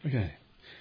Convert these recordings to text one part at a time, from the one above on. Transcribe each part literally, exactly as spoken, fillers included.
Okay,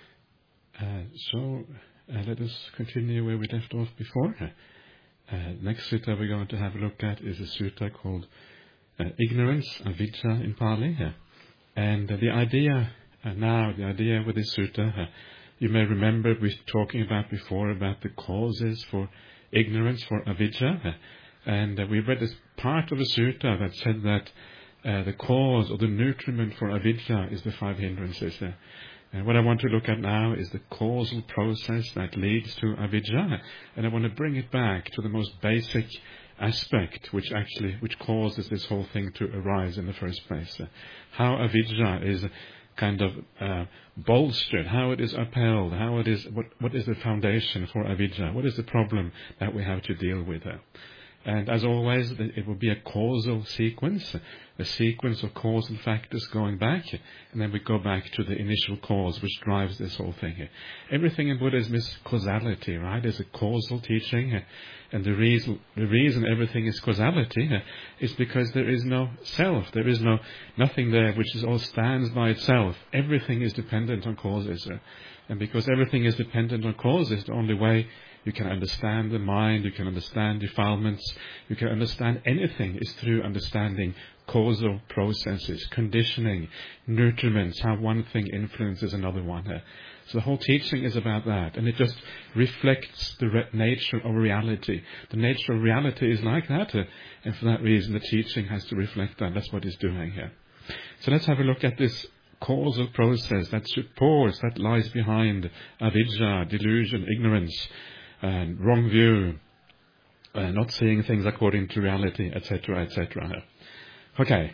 uh, so uh, let us continue where we left off before. Uh, next sutta we're going to have a look at is a sutta called uh, Ignorance, Avidya in Pali. Uh, and uh, the idea uh, now, the idea with this sutta, uh, you may remember we were talking about before about the causes for ignorance, for avidya. Uh, and uh, we read this part of the sutta that said that uh, the cause or the nutriment for avidya is the five hindrances. Uh, And what I want to look at now is the causal process that leads to avidya, and I want to bring it back to the most basic aspect, which actually which causes this whole thing to arise in the first place. Uh, how avidya is kind of uh, bolstered, how it is upheld, how it is what what is the foundation for avidya, what is the problem that we have to deal with. Uh, And as always, it will be a causal sequence, a sequence of causal factors going back, and then we go back to the initial cause which drives this whole thing. Everything in Buddhism is causality, right? It's a causal teaching, and the reason, the reason everything is causality is because there is no self, there is no nothing there which is all stands by itself. Everything is dependent on causes, and because everything is dependent on causes, the only way you can understand the mind, you can understand defilements, you can understand anything is through understanding causal processes, conditioning, nutriments, how one thing influences another one. So the whole teaching is about that, and it just reflects the re- nature of reality. The nature of reality is like that, and for that reason the teaching has to reflect that. That's what it's doing here. So let's have a look at this causal process that supports, that lies behind avidya, delusion, ignorance, and wrong view, uh, not seeing things according to reality, et cetera, et cetera. Okay.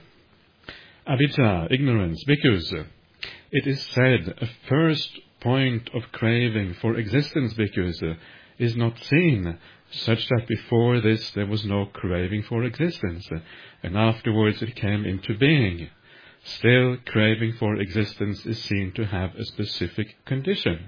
Avidya, ignorance, bhikkhus. It is said a first point of craving for existence, bhikkhus, is not seen, such that before this there was no craving for existence, and afterwards it came into being. Still, craving for existence is seen to have a specific condition.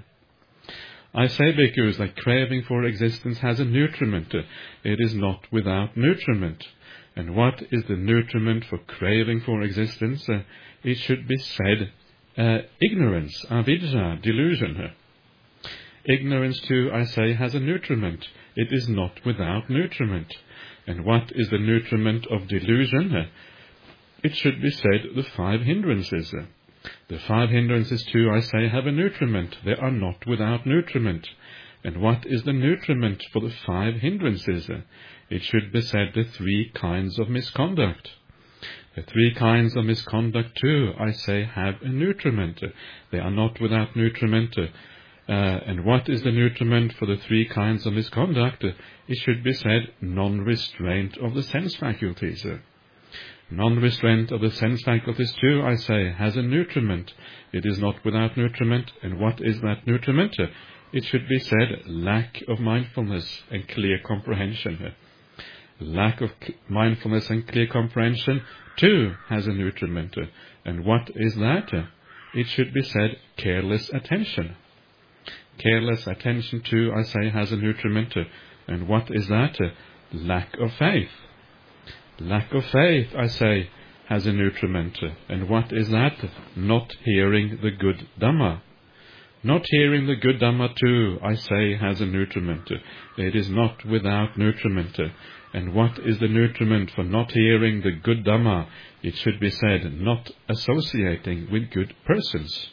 I say, bhikkhus, that craving for existence has a nutriment. It is not without nutriment. And what is the nutriment for craving for existence? Uh, it should be said, uh, ignorance, avidya, delusion. Ignorance, too, I say, has a nutriment. It is not without nutriment. And what is the nutriment of delusion? Uh, it should be said, the five hindrances. The five hindrances, too, I say, have a nutriment. They are not without nutriment. And what is the nutriment for the five hindrances? It should be said, the three kinds of misconduct. The three kinds of misconduct, too, I say, have a nutriment. They are not without nutriment. Uh, and what is the nutriment for the three kinds of misconduct? It should be said, non-restraint of the sense faculties. Non-restraint of the sense faculties, too, I say, has a nutriment. It is not without nutriment. And what is that nutriment? It should be said, lack of mindfulness and clear comprehension. Lack of mindfulness and clear comprehension, too, has a nutriment. And what is that? It should be said, careless attention. Careless attention, too, I say, has a nutriment. And what is that? Lack of faith. Lack of faith, I say, has a nutriment. And what is that? Not hearing the good Dhamma. Not hearing the good Dhamma, too, I say, has a nutriment. It is not without nutriment. And what is the nutriment for not hearing the good Dhamma? It should be said, not associating with good persons.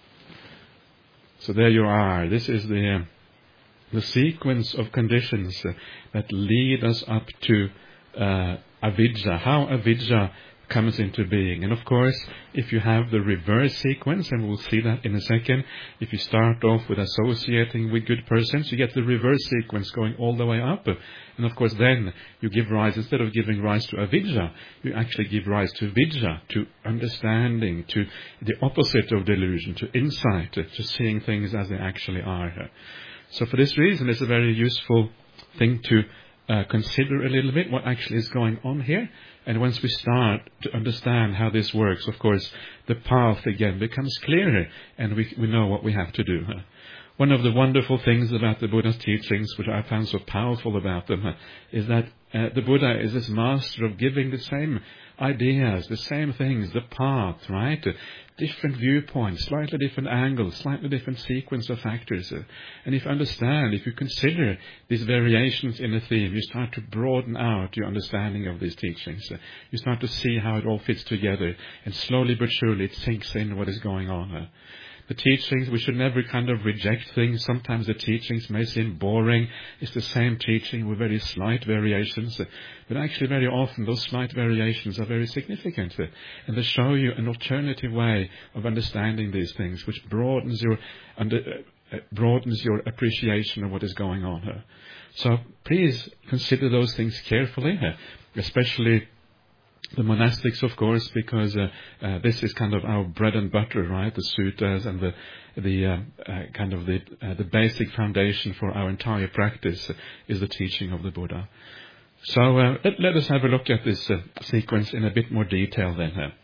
So there you are. This is the, uh, the sequence of conditions uh, that lead us up to uh, avidya, how avidya comes into being. And of course, if you have the reverse sequence, and we'll see that in a second, if you start off with associating with good persons, you get the reverse sequence going all the way up. And of course, then you give rise, instead of giving rise to avidya, you actually give rise to vidya, to understanding, to the opposite of delusion, to insight, to seeing things as they actually are. So for this reason, it's a very useful thing to Uh, consider a little bit what actually is going on here. And once we start to understand how this works, of course, the path again becomes clearer, and we, we know what we have to do. Uh, one of the wonderful things about the Buddha's teachings, which I found so powerful about them, uh, is that uh, the Buddha is this master of giving the same ideas, the same things, the path, right? Different viewpoints, slightly different angles, slightly different sequence of factors. And if you understand, if you consider these variations in a theme, you start to broaden out your understanding of these teachings. You start to see how it all fits together, and slowly but surely it sinks in what is going on. The teachings, we should never kind of reject things. Sometimes the teachings may seem boring. It's the same teaching with very slight variations. But actually very often those slight variations are very significant. And they show you an alternative way of understanding these things, which broadens your, under, uh, broadens your appreciation of what is going on here. So please consider those things carefully, especially the monastics, of course, because uh, uh, this is kind of our bread and butter, right? The suttas and the the uh, uh, kind of the uh, the basic foundation for our entire practice is the teaching of the Buddha. So uh, let, let us have a look at this uh, sequence in a bit more detail then. Uh.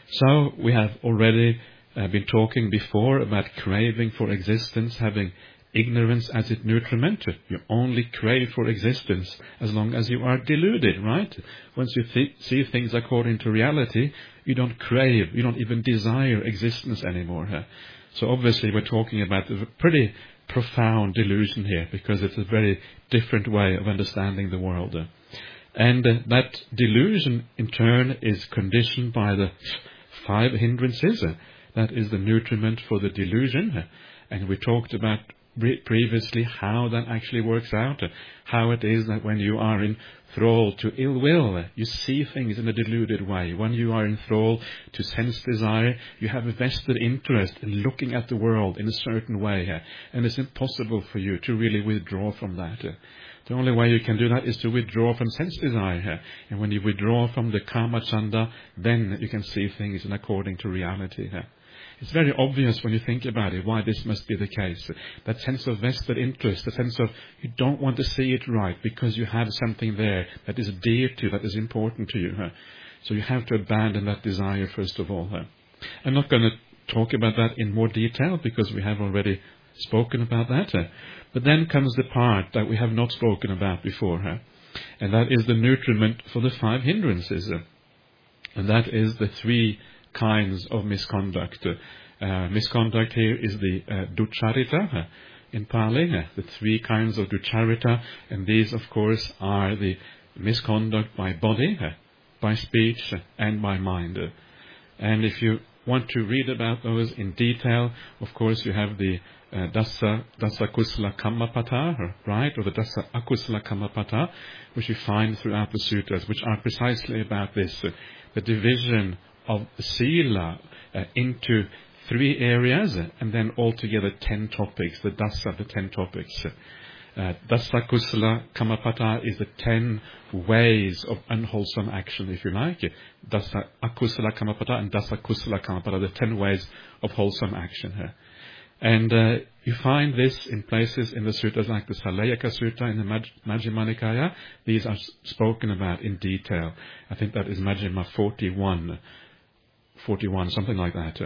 So we have already uh, been talking before about craving for existence, having ignorance as its nutriment. You only crave for existence as long as you are deluded, right? Once you th- see things according to reality, you don't crave, you don't even desire existence anymore. Huh? So obviously we're talking about a pretty profound delusion here, because it's a very different way of understanding the world. Uh. And uh, that delusion in turn is conditioned by the five hindrances. Uh, that is the nutriment for the delusion. Uh, and we talked about previously how that actually works out, how it is that when you are in thrall to ill will, you see things in a deluded way. When you are in thrall to sense desire, you have a vested interest in looking at the world in a certain way, and it's impossible for you to really withdraw from that. The only way you can do that is to withdraw from sense desire, and when you withdraw from the kama chanda, then you can see things in according to reality. It's very obvious when you think about it why this must be the case. That sense of vested interest, the sense of you don't want to see it right because you have something there that is dear to you, that is important to you. Huh? So you have to abandon that desire first of all. Huh? I'm not going to talk about that in more detail because we have already spoken about that. Huh? But then comes the part that we have not spoken about before. Huh? And that is the nutriment for the five hindrances. Huh? And that is the three kinds of misconduct. Uh, misconduct here is the uh, duccharita uh, in Pali, uh, the three kinds of duccharita, and these, of course, are the misconduct by body, uh, by speech, uh, and by mind. Uh, and if you want to read about those in detail, of course, you have the uh, dasa, dasa kusala kammapata, right, or the dasa akusala kammapata, which you find throughout the sutras, which are precisely about this, uh, the division of sila uh, into three areas, and then altogether ten topics, the dasa, the ten topics. Uh, dasa kusala kammapata is the ten ways of unwholesome action, if you like. Dasa akusala kammapata and dasa kusala kammapata, the ten ways of wholesome action here. And uh, you find this in places in the sutras like the Salayaka Sutta in the Maj- Majjhima Nikaya. These are spoken about in detail. I think that is Majjhima forty-one. forty-one, something like that.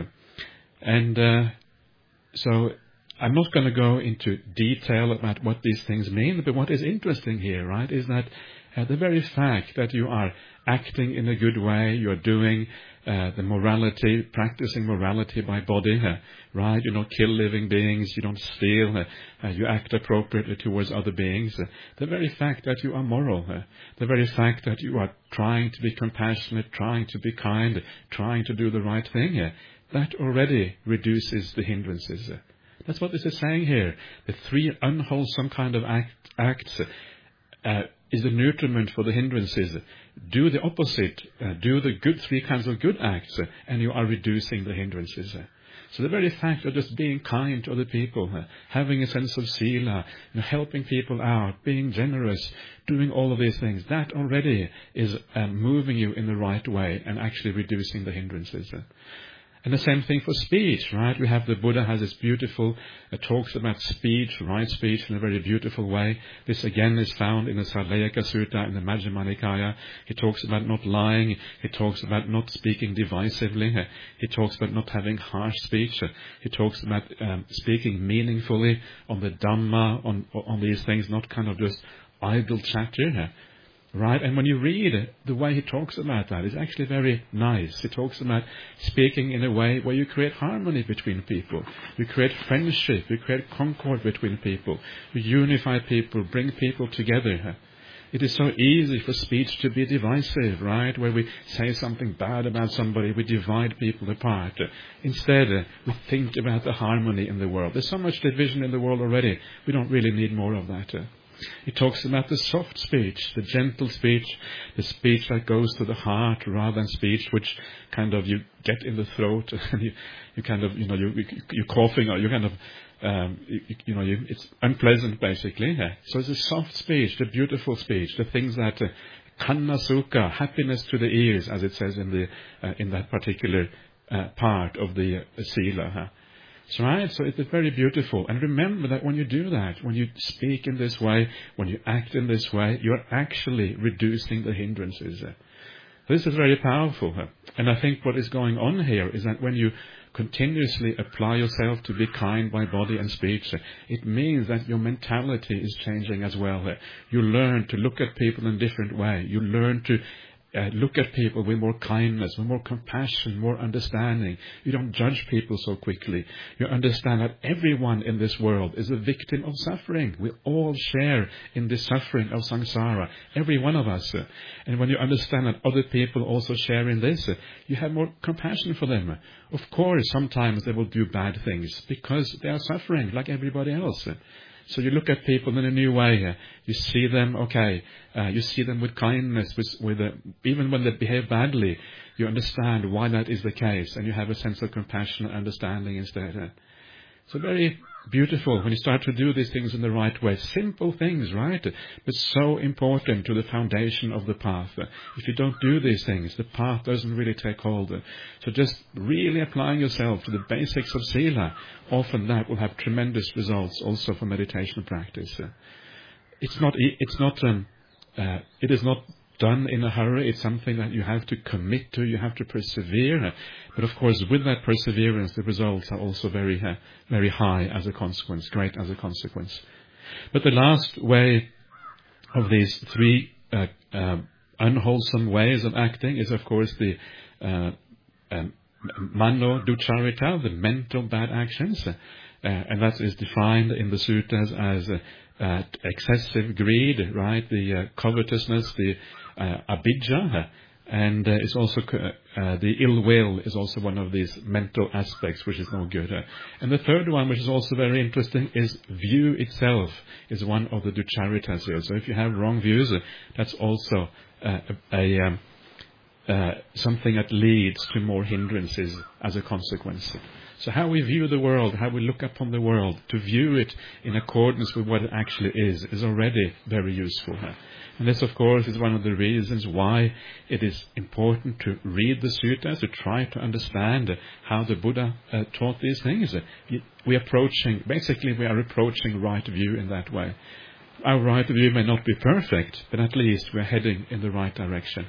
And uh, so I'm not going to go into detail about what these things mean, but what is interesting here, right, is that uh, the very fact that you are acting in a good way, you are doing uh, the morality, practicing morality by body, uh, right, you don't kill living beings, you don't steal, uh, uh, you act appropriately towards other beings. Uh, the very fact that you are moral, uh, the very fact that you are trying to be compassionate, trying to be kind, trying to do the right thing, uh, that already reduces the hindrances. Uh, that's what this is saying here. The three unwholesome kind of act, acts uh, is the nutriment for the hindrances. Do the opposite. Uh, do the good three kinds of good acts, uh, and you are reducing the hindrances. Uh. So the very fact of just being kind to other people, uh, having a sense of sila, you know, helping people out, being generous, doing all of these things, that already is uh, moving you in the right way and actually reducing the hindrances. Uh. And the same thing for speech, right? We have the Buddha has this beautiful, uh, talks about speech, right speech in a very beautiful way. This again is found in the Salayaka Sutta, in the Majjhima Nikaya. He talks about not lying. He talks about not speaking divisively. He talks about not having harsh speech. He talks about um, speaking meaningfully on the Dhamma, on, on these things, not kind of just idle chatter. Right? And when you read the way he talks about that, it's actually very nice. He talks about speaking in a way where you create harmony between people. You create friendship. You create concord between people. You unify people, bring people together. It is so easy for speech to be divisive, right? Where we say something bad about somebody, we divide people apart. Instead, we think about the harmony in the world. There's so much division in the world already. We don't really need more of that. He talks about the soft speech, the gentle speech, the speech that goes to the heart rather than speech which kind of you get in the throat and you, you kind of, you know, you, you're coughing or you kind of, um, you, you know, you, it's unpleasant basically. So it's a soft speech, the beautiful speech, the things that uh, kanna sukha, happiness to the ears, as it says in the uh, in that particular uh, part of the uh, sila. Huh? So, right? So it is very beautiful. And remember that when you do that, when you speak in this way, when you act in this way, you're actually reducing the hindrances. This is very powerful. And I think what is going on here is that when you continuously apply yourself to be kind by body and speech, it means that your mentality is changing as well. You learn to look at people in a different way. You learn to Uh, look at people with more kindness, with more compassion, more understanding. You don't judge people so quickly. You understand that everyone in this world is a victim of suffering. We all share in the suffering of samsara, every one of us. And when you understand that other people also share in this, you have more compassion for them. Of course, sometimes they will do bad things because they are suffering like everybody else. So you look at people in a new way. You see them, okay, uh, you see them with kindness, with, with a, even when they behave badly, you understand why that is the case, and you have a sense of compassion and understanding instead. So very beautiful when you start to do these things in the right way. Simple things, right? But so important to the foundation of the path. If you don't do these things, the path doesn't really take hold. So just really applying yourself to the basics of sila, often that will have tremendous results also for meditation practice. It's not, it's not, um, uh, it is not done in a hurry. It's something that you have to commit to, you have to persevere. But of course, with that perseverance, the results are also very, uh, very high as a consequence, great as a consequence. But the last way of these three uh, uh, unwholesome ways of acting is, of course, the uh, um, mano ducharita, the mental bad actions. Uh, and that is defined in the suttas as uh, uh, excessive greed, right? The uh, covetousness, the uh, abhijja, and uh, it's also uh, uh, the ill will is also one of these mental aspects which is no good. Uh, and the third one, which is also very interesting, is view itself is one of the ducharitas here. So if you have wrong views, uh, that's also uh, a, a um, uh, something that leads to more hindrances as a consequence. So how we view the world, how we look upon the world, to view it in accordance with what it actually is, is already very useful. And this, of course, is one of the reasons why it is important to read the suttas, to try to understand how the Buddha uh, taught these things. We are approaching, basically we are approaching right view in that way. Our right view may not be perfect, but at least we are heading in the right direction.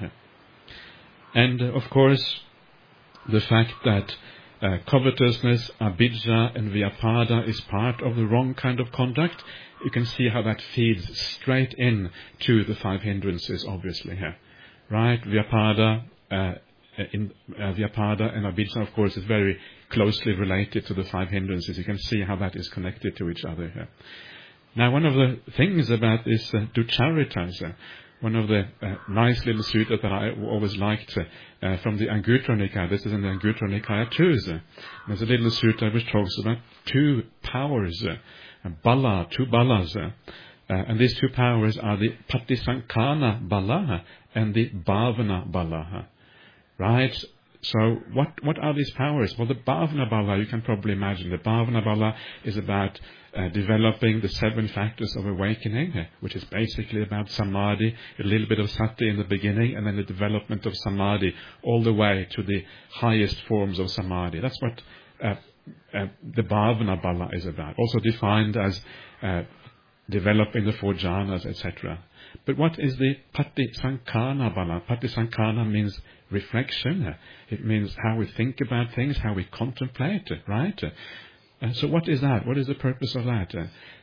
And, uh, of course, the fact that Uh, covetousness, abhijja and vyapada is part of the wrong kind of conduct. You can see how that feeds straight in to the five hindrances, obviously here. Right? Vyapada, uh, in, uh, vyapada and abhijja, of course, is very closely related to the five hindrances. You can see how that is connected to each other here. Now, one of the things about this uh, ducharitas, uh, one of the uh, nice little suttas that I always liked uh, uh, from the Anguttara Nikaya. This is in the Anguttara Nikaya too. Uh, there's a little sutta which talks about two powers, uh, bala, two balas. Uh, uh, and these two powers are the patisankhana bala and the bhavana bala. Right? So what, what are these powers? Well, the bhavana bala, you can probably imagine. The bhavana bala is about uh, developing the seven factors of awakening, uh, which is basically about samadhi, a little bit of sati in the beginning, and then the development of samadhi all the way to the highest forms of samadhi. That's what uh, uh, the bhavana bala is about. Also defined as uh, developing the four jhanas, et cetera. But what is the patisankhana bala? Patisankhana means reflection. It means how we think about things, how we contemplate, right? Uh, so what is that? What is the purpose of that? Uh,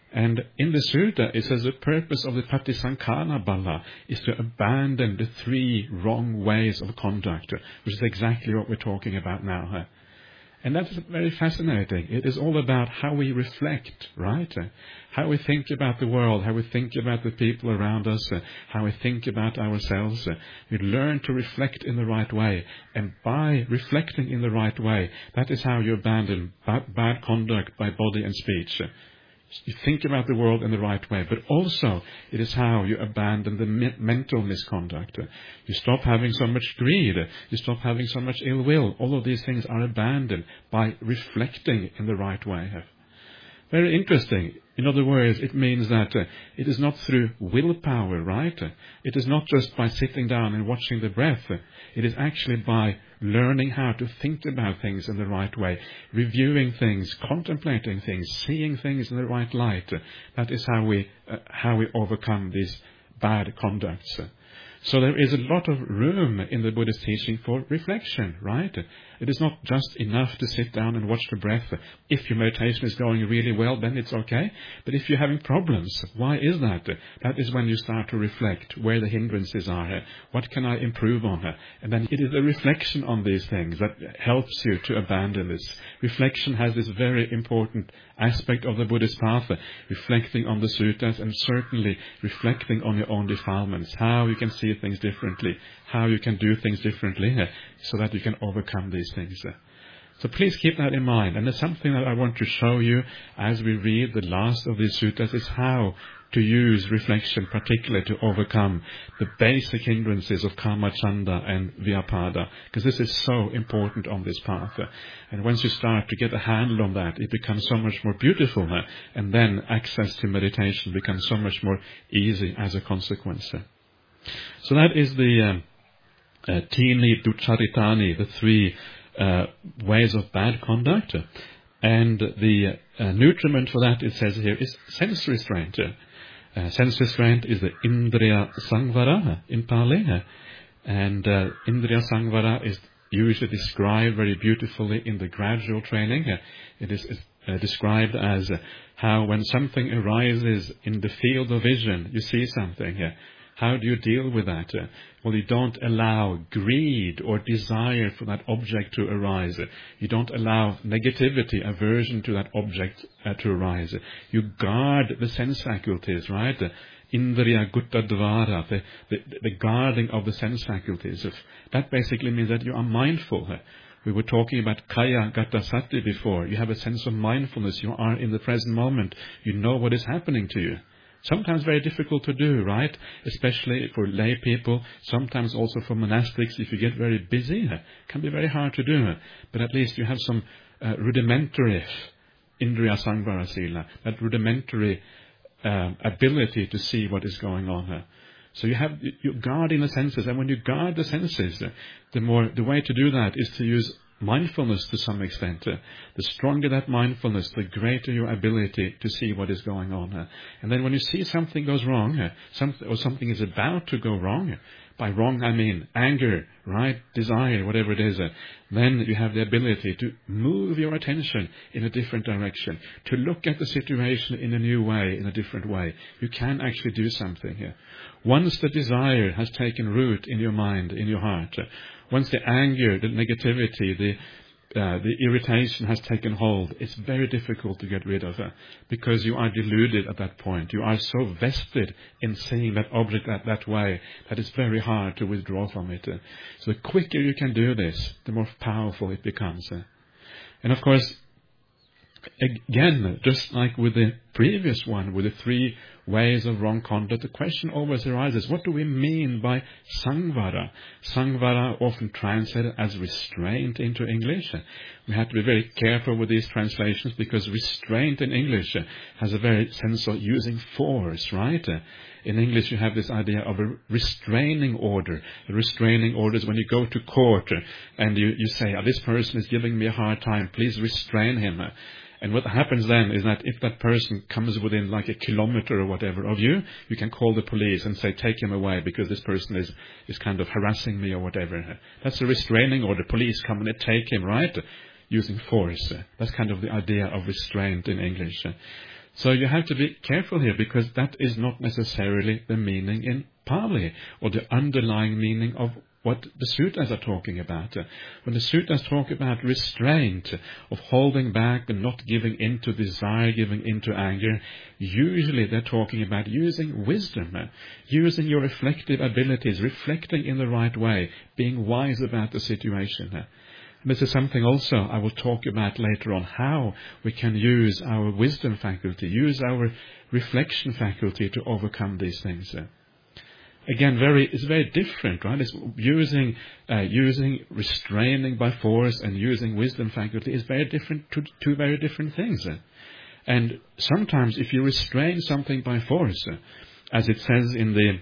And in the sutta, it says the purpose of the Patisankhana Bala is to abandon the three wrong ways of conduct, which is exactly what we're talking about now. And that is very fascinating. It is all about how we reflect, right? How we think about the world, how we think about the people around us, how we think about ourselves. We learn to reflect in the right way. And by reflecting in the right way, that is how you abandon bad conduct by body and speech. You think about the world in the right way, but also it is how you abandon the me- mental misconduct. You stop having so much greed. You stop having so much ill will. All of these things are abandoned by reflecting in the right way. Very interesting. In other words, it means that uh, it is not through willpower, right? It is not just by sitting down and watching the breath. It is actually by learning how to think about things in the right way, reviewing things, contemplating things, seeing things in the right light. That is how we uh, how we overcome these bad conducts. So there is a lot of room in the Buddhist teaching for reflection, right? It is not just enough to sit down and watch the breath. If your meditation is going really well, then it's okay. But if you're having problems, why is that? That is when you start to reflect where the hindrances are. What can I improve on? And then it is a reflection on these things that helps you to abandon this. Reflection has this very important aspect of the Buddhist path, reflecting on the suttas and certainly reflecting on your own defilements, how you can see things differently, how you can do things differently, so that you can overcome these things. So please keep that in mind. And there's something that I want to show you as we read the last of these suttas is how to use reflection particularly to overcome the basic hindrances of Kamacchanda and Vyapada, because this is so important on this path. And once you start to get a handle on that, it becomes so much more beautiful, and then access to meditation becomes so much more easy as a consequence. So that is the um, uh, Tini Ducharitani, the three uh, ways of bad conduct. And the uh, nutriment for that, it says here, is sense restraint. Uh, sense restraint is the Indriya Sangvara in Pali. And uh, Indriya Sangvara is usually described very beautifully in the gradual training. Uh, it is uh, described as uh, how when something arises in the field of vision, you see something. Uh, How do you deal with that? Uh, well, you don't allow greed or desire for that object to arise. You don't allow negativity, aversion to that object uh, to arise. You guard the sense faculties, right? Indriya Gutta Dvara, the, the, the guarding of the sense faculties. That basically means that you are mindful. We were talking about Kaya Gata Sati before. You have a sense of mindfulness. You are in the present moment. You know what is happening to you. Sometimes very difficult to do, right? Especially for lay people, sometimes also for monastics. If you get very busy, it can be very hard to do. But at least you have some uh, rudimentary Indriya Sangvara Sila, that rudimentary uh, ability to see what is going on. So you have, you're guarding the senses, and when you guard the senses, the more, the way to do that is to use mindfulness to some extent. Uh, the stronger that mindfulness, the greater your ability to see what is going on. Uh, and then when you see something goes wrong, uh, some, or something is about to go wrong, uh, by wrong I mean anger, right, desire, whatever it is, uh, then you have the ability to move your attention in a different direction, to look at the situation in a new way, in a different way. You can actually do something here. Once the desire has taken root in your mind, in your heart, uh, once the anger, the negativity, the uh, the irritation has taken hold, it's very difficult to get rid of it, because you are deluded at that point. You are so vested in seeing that object that, that way that it's very hard to withdraw from it. Uh, so the quicker you can do this, the more powerful it becomes. Uh. And of course, again, just like with the previous one, with the three ways of wrong conduct, the question always arises, what do we mean by Sangvara? Sangvara, often translated as restraint into English. We have to be very careful with these translations, because restraint in English has a very sense of using force, right? In English, you have this idea of a restraining order. A restraining order is when you go to court and you, you say, oh, this person is giving me a hard time, please restrain him. And what happens then is that if that person comes within like a kilometer or whatever of you, you can call the police and say, take him away because this person is, is kind of harassing me or whatever. That's a restraining order. Police come and take him, right? Using force. That's kind of the idea of restraint in English. So you have to be careful here, because that is not necessarily the meaning in Pali, or the underlying meaning of what the sutras are talking about. When the sutras talk about restraint, of holding back and not giving in to desire, giving in to anger, usually they're talking about using wisdom, using your reflective abilities, reflecting in the right way, being wise about the situation. This is something also I will talk about later on, how we can use our wisdom faculty, use our reflection faculty to overcome these things. Again, very it's very different, right? It's using uh, using restraining by force and using wisdom faculty is very different, two, two very different things. And sometimes if you restrain something by force, as it says in the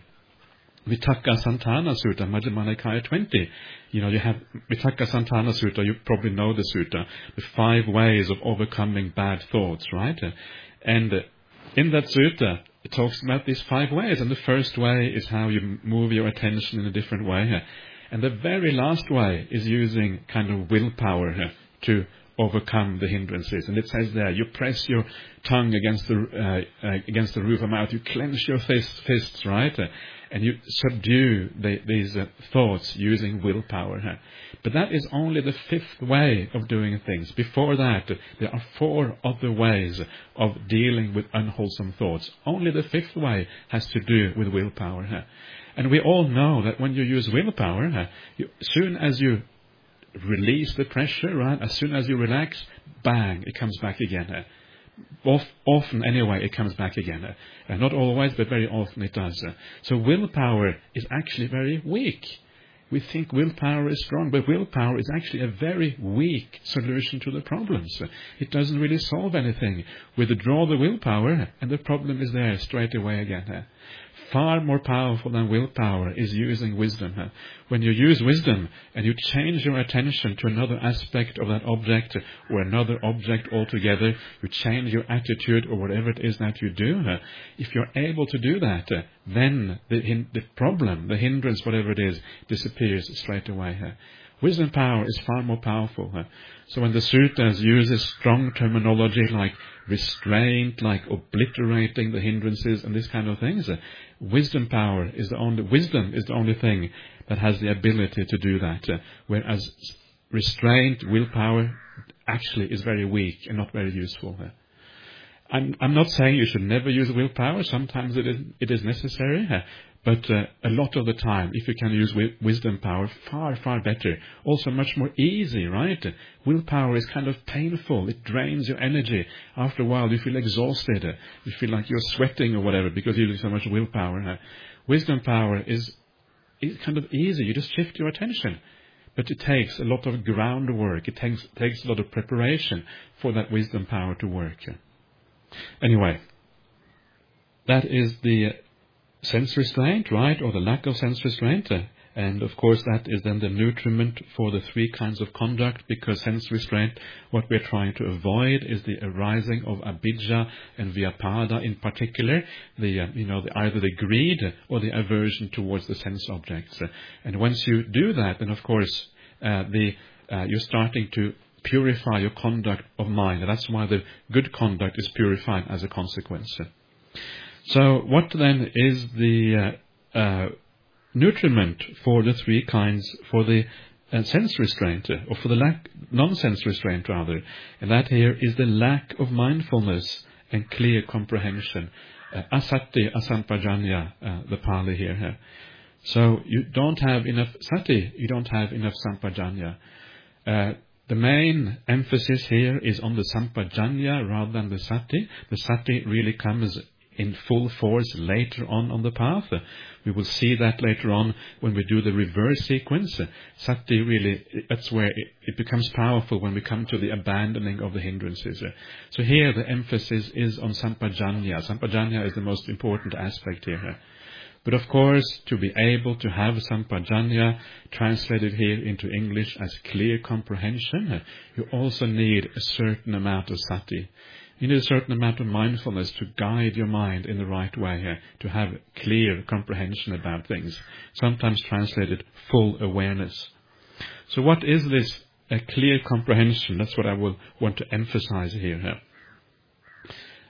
Vitakka Santana Sutta, Majjhima Nikaya twenty. You know, you have Vitakka Santana Sutta, you probably know the sutta, the five ways of overcoming bad thoughts, right? And in that sutta, it talks about these five ways, and the first way is how you move your attention in a different way. And the very last way is using kind of willpower to overcome the hindrances. And it says there, you press your tongue against the uh, uh, against the roof of your mouth, you clench your fists, fists right? And you subdue the, these uh, thoughts using willpower. Huh? But that is only the fifth way of doing things. Before that, there are four other ways of dealing with unwholesome thoughts. Only the fifth way has to do with willpower. Huh? And we all know that when you use willpower, huh, you, as soon as you release the pressure, right, as soon as you relax, bang, it comes back again. Huh? Off, often, anyway, it comes back again. Uh, not always, but very often it does. Uh, so willpower is actually very weak. We think willpower is strong, but willpower is actually a very weak solution to the problems. Uh, it doesn't really solve anything. We withdraw the willpower, and the problem is there straight away again. Uh, Far more powerful than willpower is using wisdom. Huh? When you use wisdom and you change your attention to another aspect of that object or another object altogether, you change your attitude or whatever it is that you do, huh? If you're able to do that, uh, then the, hin- the problem, the hindrance, whatever it is, disappears straight away. Huh? Wisdom power is far more powerful. Huh? So when the sutras uses strong terminology like restraint, like obliterating the hindrances and this kind of things, uh, wisdom power is the only wisdom is the only thing that has the ability to do that. Uh, whereas restraint, willpower, actually is very weak and not very useful. Uh, I'm, I'm not saying you should never use willpower. Sometimes it is, it is necessary. Uh, But uh, a lot of the time, if you can use wi- wisdom power, far, far better. Also much more easy, right? Willpower is kind of painful. It drains your energy. After a while, you feel exhausted. You feel like you're sweating or whatever because you're using so much willpower. Wisdom power is, is kind of easy. You just shift your attention. But it takes a lot of groundwork. It takes, takes a lot of preparation for that wisdom power to work. Anyway, that is the sense restraint, right, or the lack of sense restraint. Uh, and of course that is then the nutriment for the three kinds of conduct, because sense restraint, what we're trying to avoid is the arising of abhijja and vyapada in particular, the, uh, you know, the, either the greed or the aversion towards the sense objects. Uh, and once you do that, then of course uh, the uh, you're starting to purify your conduct of mind. And that's why the good conduct is purified as a consequence. Uh, So what then is the uh, uh, nutriment for the three kinds, for the uh, sense restraint, or for the lack, non-sense restraint rather? And that here is the lack of mindfulness and clear comprehension. Uh, asati asampajanya, uh, the Pali here. Uh. So you don't have enough sati, you don't have enough sampajanya. Uh, The main emphasis here is on the sampajanya rather than the sati. The sati really comes in full force later on on the path. We will see that later on when we do the reverse sequence. Sati really, that's where it, it becomes powerful when we come to the abandoning of the hindrances. So here the emphasis is on sampajanya. Sampajanya is the most important aspect here. But of course, to be able to have sampajanya translated here into English as clear comprehension, you also need a certain amount of sati. You need a certain amount of mindfulness to guide your mind in the right way here, to have clear comprehension about things, sometimes translated full awareness. So what is this a clear comprehension? That's what I will want to emphasize here.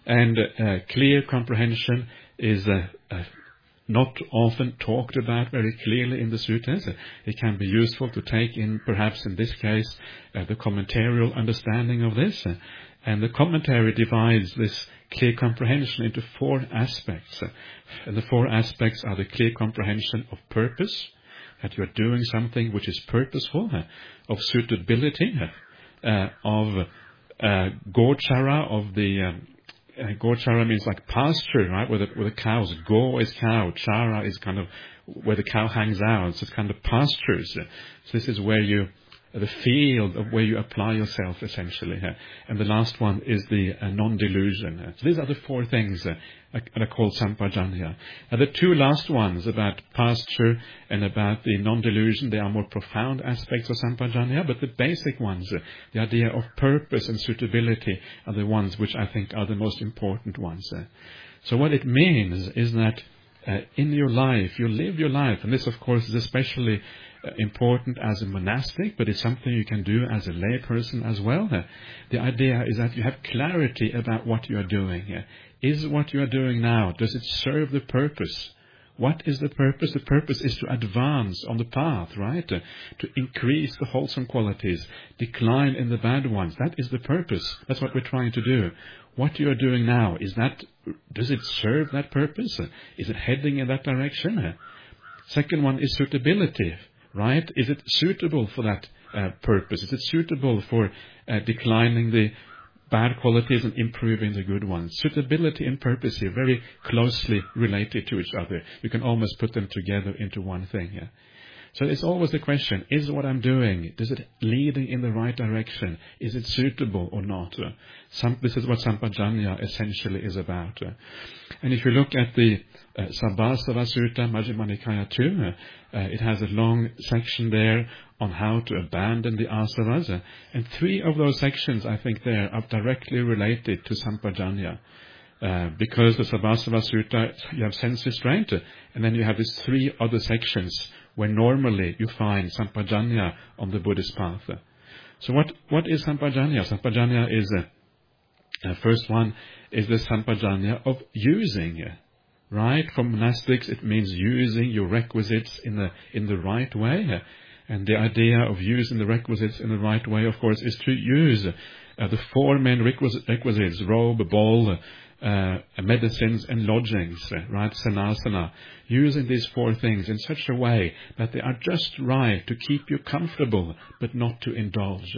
And uh, clear comprehension is uh, uh, not often talked about very clearly in the suttas. It can be useful to take in, perhaps in this case, uh, the commentarial understanding of this. And the commentary divides this clear comprehension into four aspects. And the four aspects are the clear comprehension of purpose, that you are doing something which is purposeful, of suitability, uh, of uh, gochara, of the... Um, Uh, gochara means like pasture, right? Where the, where the cows, go is cow, chara is kind of where the cow hangs out. So it's kind of pastures. So this is where you, the field of where you apply yourself essentially. And the last one is the uh, non-delusion. So these are the four things uh, that are called sampajanya. And the two last ones about pasture and about the non-delusion, they are more profound aspects of sampajanya, but the basic ones, uh, the idea of purpose and suitability, are the ones which I think are the most important ones. Uh, so what it means is that uh, in your life, you live your life, and this of course is especially uh, important as a monastic, but it's something you can do as a lay person as well. Uh, the idea is that you have clarity about what you are doing. Uh, Is what you are doing now, does it serve the purpose? What is the purpose? The purpose is to advance on the path, right? Uh, to increase the wholesome qualities, decline in the bad ones. That is the purpose. That's what we're trying to do. What you are doing now, is that, does it serve that purpose? Uh, is it heading in that direction? Uh, second one is suitability, right? Is it suitable for that uh, purpose? Is it suitable for uh, declining the bad qualities and improving the good ones? Suitability and purpose here very closely related to each other. You can almost put them together into one thing. Yeah? So it's always the question, is what I'm doing, is it leading in the right direction? Is it suitable or not? Uh, some, this is what sampajanya essentially is about. Uh, and if you look at the uh, Sabbasava Sutta, Majjhima Nikaya two, uh, uh, it has a long section there on how to abandon the asavas. Uh, and three of those sections, I think, there are directly related to sampajanya. Uh, because the Sabbasava Sutta, you have sense restraint, uh, and then you have these three other sections where normally you find sampajanya on the Buddhist path. Uh, so what, what is sampajanya? Sampajanya is, uh, uh, first one is the sampajanya of using. Uh, right? For monastics, it means using your requisites in the, in the right way. Uh, And the idea of using the requisites in the right way, of course, is to use uh, the four main requisites, robe, bowl, uh, medicines and lodgings, uh, right, sanasana, using these four things in such a way that they are just right to keep you comfortable, but not to indulge.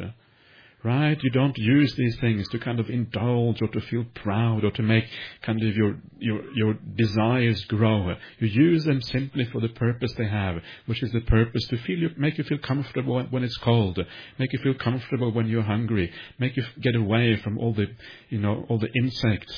Right? You don't use these things to kind of indulge or to feel proud or to make kind of your, your, your desires grow. You use them simply for the purpose they have, which is the purpose to feel you, make you feel comfortable when it's cold, make you feel comfortable when you're hungry, make you get away from all the, you know, all the insects.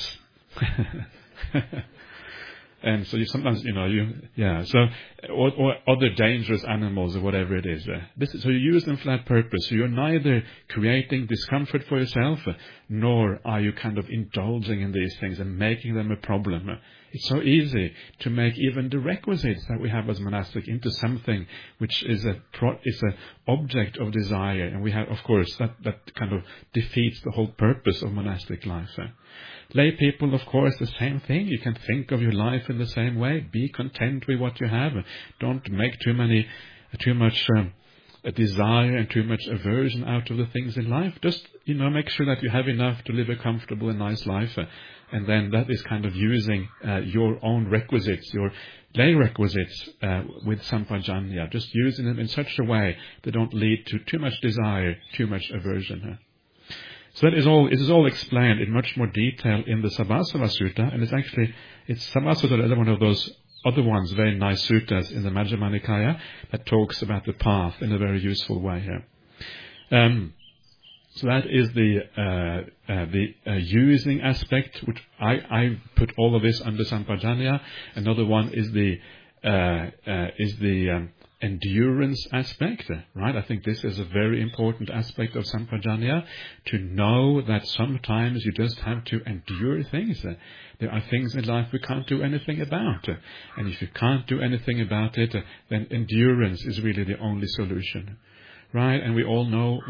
And so you sometimes, you know, you, yeah, so, or, or other dangerous animals or whatever it is. Uh, this is. So you use them for that purpose. So you're neither creating discomfort for yourself, uh, nor are you kind of indulging in these things and making them a problem. Uh, it's so easy to make even the requisites that we have as monastic into something which is a, pro, is a object of desire. And we have, of course, that, that kind of defeats the whole purpose of monastic life. Uh, Lay people, of course, the same thing. You can think of your life in the same way. Be content with what you have. Don't make too many, too much um, a desire and too much aversion out of the things in life. Just, you know, make sure that you have enough to live a comfortable and nice life. Uh, and then that is kind of using uh, your own requisites, your lay requisites uh, with sampajanya. Just using them in such a way they don't lead to too much desire, too much aversion. Uh. So that is all, it is all explained in much more detail in the Sabbasava Sutta, and it's actually, it's Sabbasava Sutta is one of those other ones, very nice suttas in the Majjhima Nikaya that talks about the path in a very useful way here. Um, so that is the, uh, uh, the uh, using aspect, which I, I put all of this under sampajanya. Another one is the, uh, uh, is the, um, endurance aspect, right? I think this is a very important aspect of sampajanya, to know that sometimes you just have to endure things. There are things in life we can't do anything about. And if you can't do anything about it, then endurance is really the only solution, right? And we all know what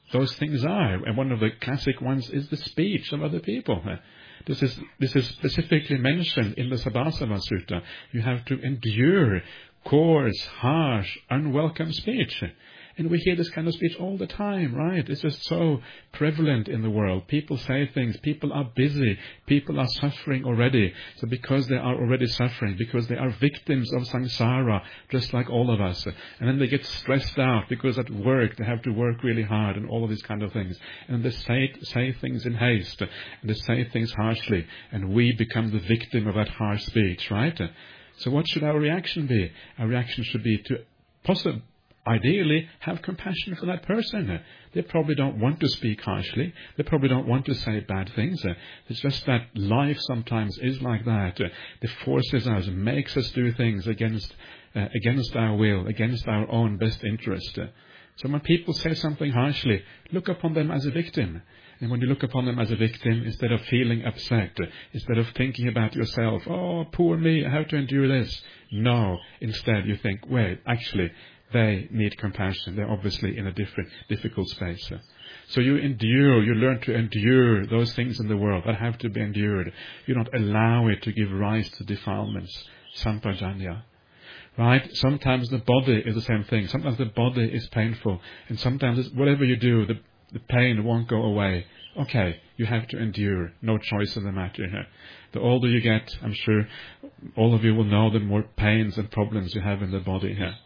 those things are. And one of the classic ones is the speech of other people. This is this is specifically mentioned in the Sabbasava Sutta. You have to endure coarse, harsh, unwelcome speech. And we hear this kind of speech all the time, right? It's just so prevalent in the world. People say things. People are busy. People are suffering already. So because they are already suffering, because they are victims of samsara, just like all of us. And then they get stressed out because at work they have to work really hard and all of these kind of things. And they say, say things in haste. And they say things harshly. And we become the victim of that harsh speech, right? So what should our reaction be? Our reaction should be to possibly, ideally, have compassion for that person. They probably don't want to speak harshly. They probably don't want to say bad things. It's just that life sometimes is like that. It forces us, makes us do things against uh, against our will, against our own best interest. So when people say something harshly, look upon them as a victim. And when you look upon them as a victim, instead of feeling upset, instead of thinking about yourself, oh, poor me, I have to endure this. No, instead you think, wait, actually, they need compassion. They're obviously in a different, difficult space. So you endure, you learn to endure those things in the world that have to be endured. You don't allow it to give rise to defilements. Sampajanya. Right? Sometimes the body is the same thing. Sometimes the body is painful. And sometimes it's, whatever you do, the, the pain won't go away. Okay, you have to endure. No choice in the matter here. The older you get, I'm sure all of you will know, the more pains and problems you have in the body here.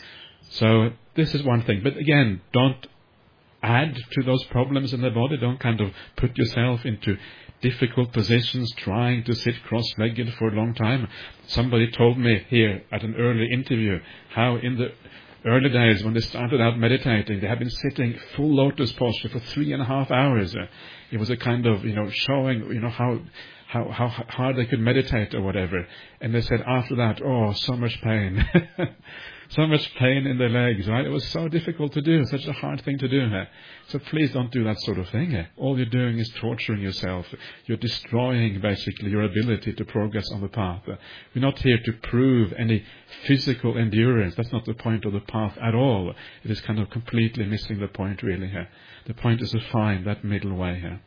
So this is one thing. But again, don't add to those problems in the body. Don't kind of put yourself into difficult positions trying to sit cross-legged for a long time. Somebody told me here at an early interview how in the early days when they started out meditating, they had been sitting full lotus posture for three and a half hours. It was a kind of, you know, showing, you know, how How, how hard they could meditate or whatever. And they said after that, oh, so much pain. So much pain in their legs, right? It was so difficult to do, such a hard thing to do. Huh? So please don't do that sort of thing. Huh? All you're doing is torturing yourself. You're destroying, basically, your ability to progress on the path. Uh, we're not here to prove any physical endurance. That's not the point of the path at all. It is kind of completely missing the point, really. Huh? The point is to find that middle way here.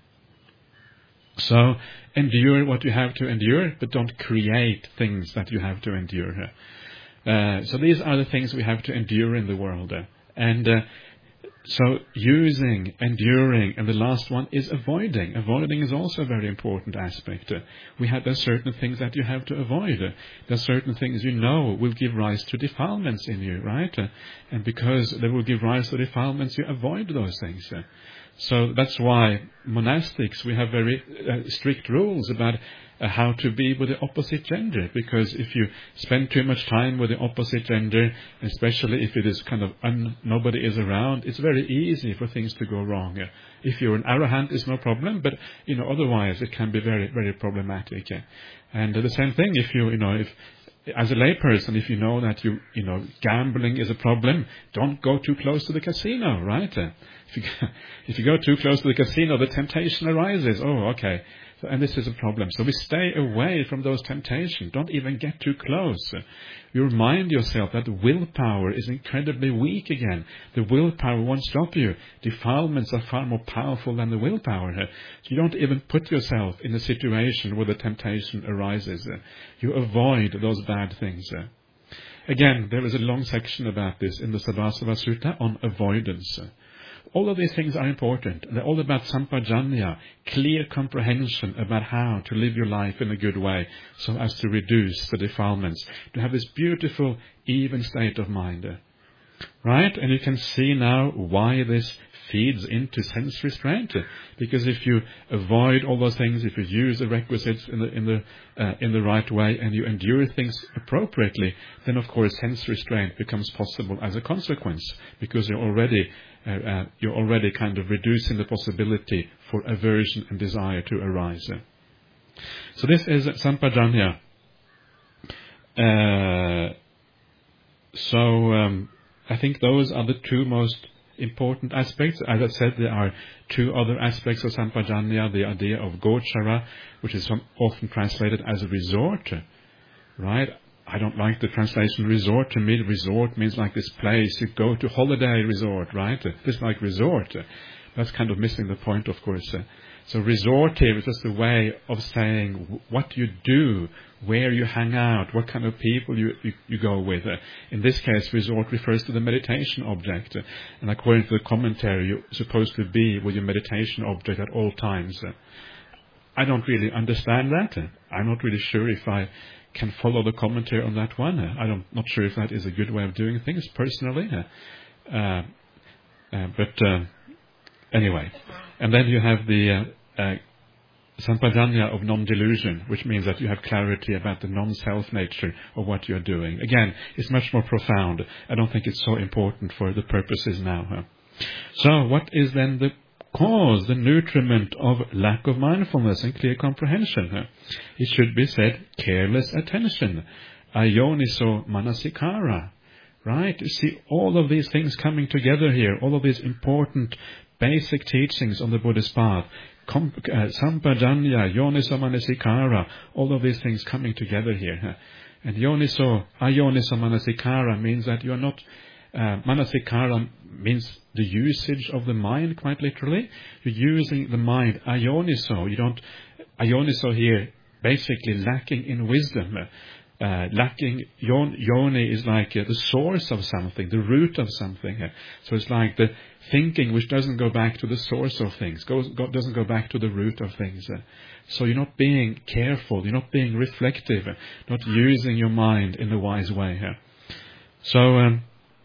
So, endure what you have to endure, but don't create things that you have to endure. Uh, so these are the things we have to endure in the world. Uh, and uh, so using, enduring, and the last one is avoiding. Avoiding is also a very important aspect. Uh, we have, there's certain things that you have to avoid. Uh, there's certain things you know will give rise to defilements in you, right? Uh, and because they will give rise to defilements, you avoid those things. Uh, So that's why monastics, we have very uh, strict rules about uh, how to be with the opposite gender. Because if you spend too much time with the opposite gender, especially if it is kind of un- nobody is around, it's very easy for things to go wrong. Uh, if you're an arahant, it's no problem, but you know otherwise it can be very, very problematic. Uh, and uh, the same thing if you, you know, if as a layperson, if you know that you, you know, gambling is a problem, don't go too close to the casino, right? Uh, if you, if you go too close to the casino, the temptation arises. Oh, okay. So, and this is a problem. So we stay away from those temptations. Don't even get too close. Uh, you remind yourself that the willpower is incredibly weak again. The willpower won't stop you. Defilements are far more powerful than the willpower. Uh, so you don't even put yourself in a situation where the temptation arises. Uh, you avoid those bad things. Uh, again, there is a long section about this in the Sabbasava Sutta on avoidance. Uh, All of these things are important. They're all about sampajanya, clear comprehension about how to live your life in a good way so as to reduce the defilements, to have this beautiful, even state of mind. Right? And you can see now why this feeds into sense restraint. Because if you avoid all those things, if you use the requisites in the in the uh, in the right way, and you endure things appropriately, then of course sense restraint becomes possible as a consequence, because you're already uh, uh, you're already kind of reducing the possibility for aversion and desire to arise. So this is sampajanya. Uh, so um, I think those are the two most important aspects. As I said, there are two other aspects of sampajanya, the idea of gochara, which is often translated as a resort, right? I don't like the translation resort. To me, resort means like this place you go to, holiday resort, right? Just like resort. That's kind of missing the point, of course. Uh, so resort here is just a way of saying w- what you do, where you hang out, what kind of people you, you, you go with. Uh, in this case, resort refers to the meditation object. Uh, and according to the commentary, you're supposed to be with your meditation object at all times. Uh, I don't really understand that. Uh, I'm not really sure if I can follow the commentary on that one. Uh, I'm not sure if that is a good way of doing things personally. Uh, uh, uh, but uh, anyway. And then you have the uh, uh, Sampajanya of non-delusion, which means that you have clarity about the non-self nature of what you're doing. Again, it's much more profound. I don't think it's so important for the purposes now. Huh? So what is then the cause, the nutriment of lack of mindfulness and clear comprehension? Huh? It should be said, careless attention, ayoniso manasikara. Right? You see all of these things coming together here, all of these important basic teachings on the Buddhist path. Com- uh, Sampajanya, Yoniso Manasikara, all of these things coming together here. And Yoniso, Ayoniso Manasikara means that you are not, uh, Manasikara means the usage of the mind, quite literally. You're using the mind, Ayoniso. You don't, Ayoniso here, basically lacking in wisdom. Uh, lacking, yon, yoni is like uh, the source of something, the root of something. Uh, so it's like the thinking which doesn't go back to the source of things, goes, go, doesn't go back to the root of things. Uh, so you're not being careful, you're not being reflective, uh, not using your mind in a wise way. Uh. So, um,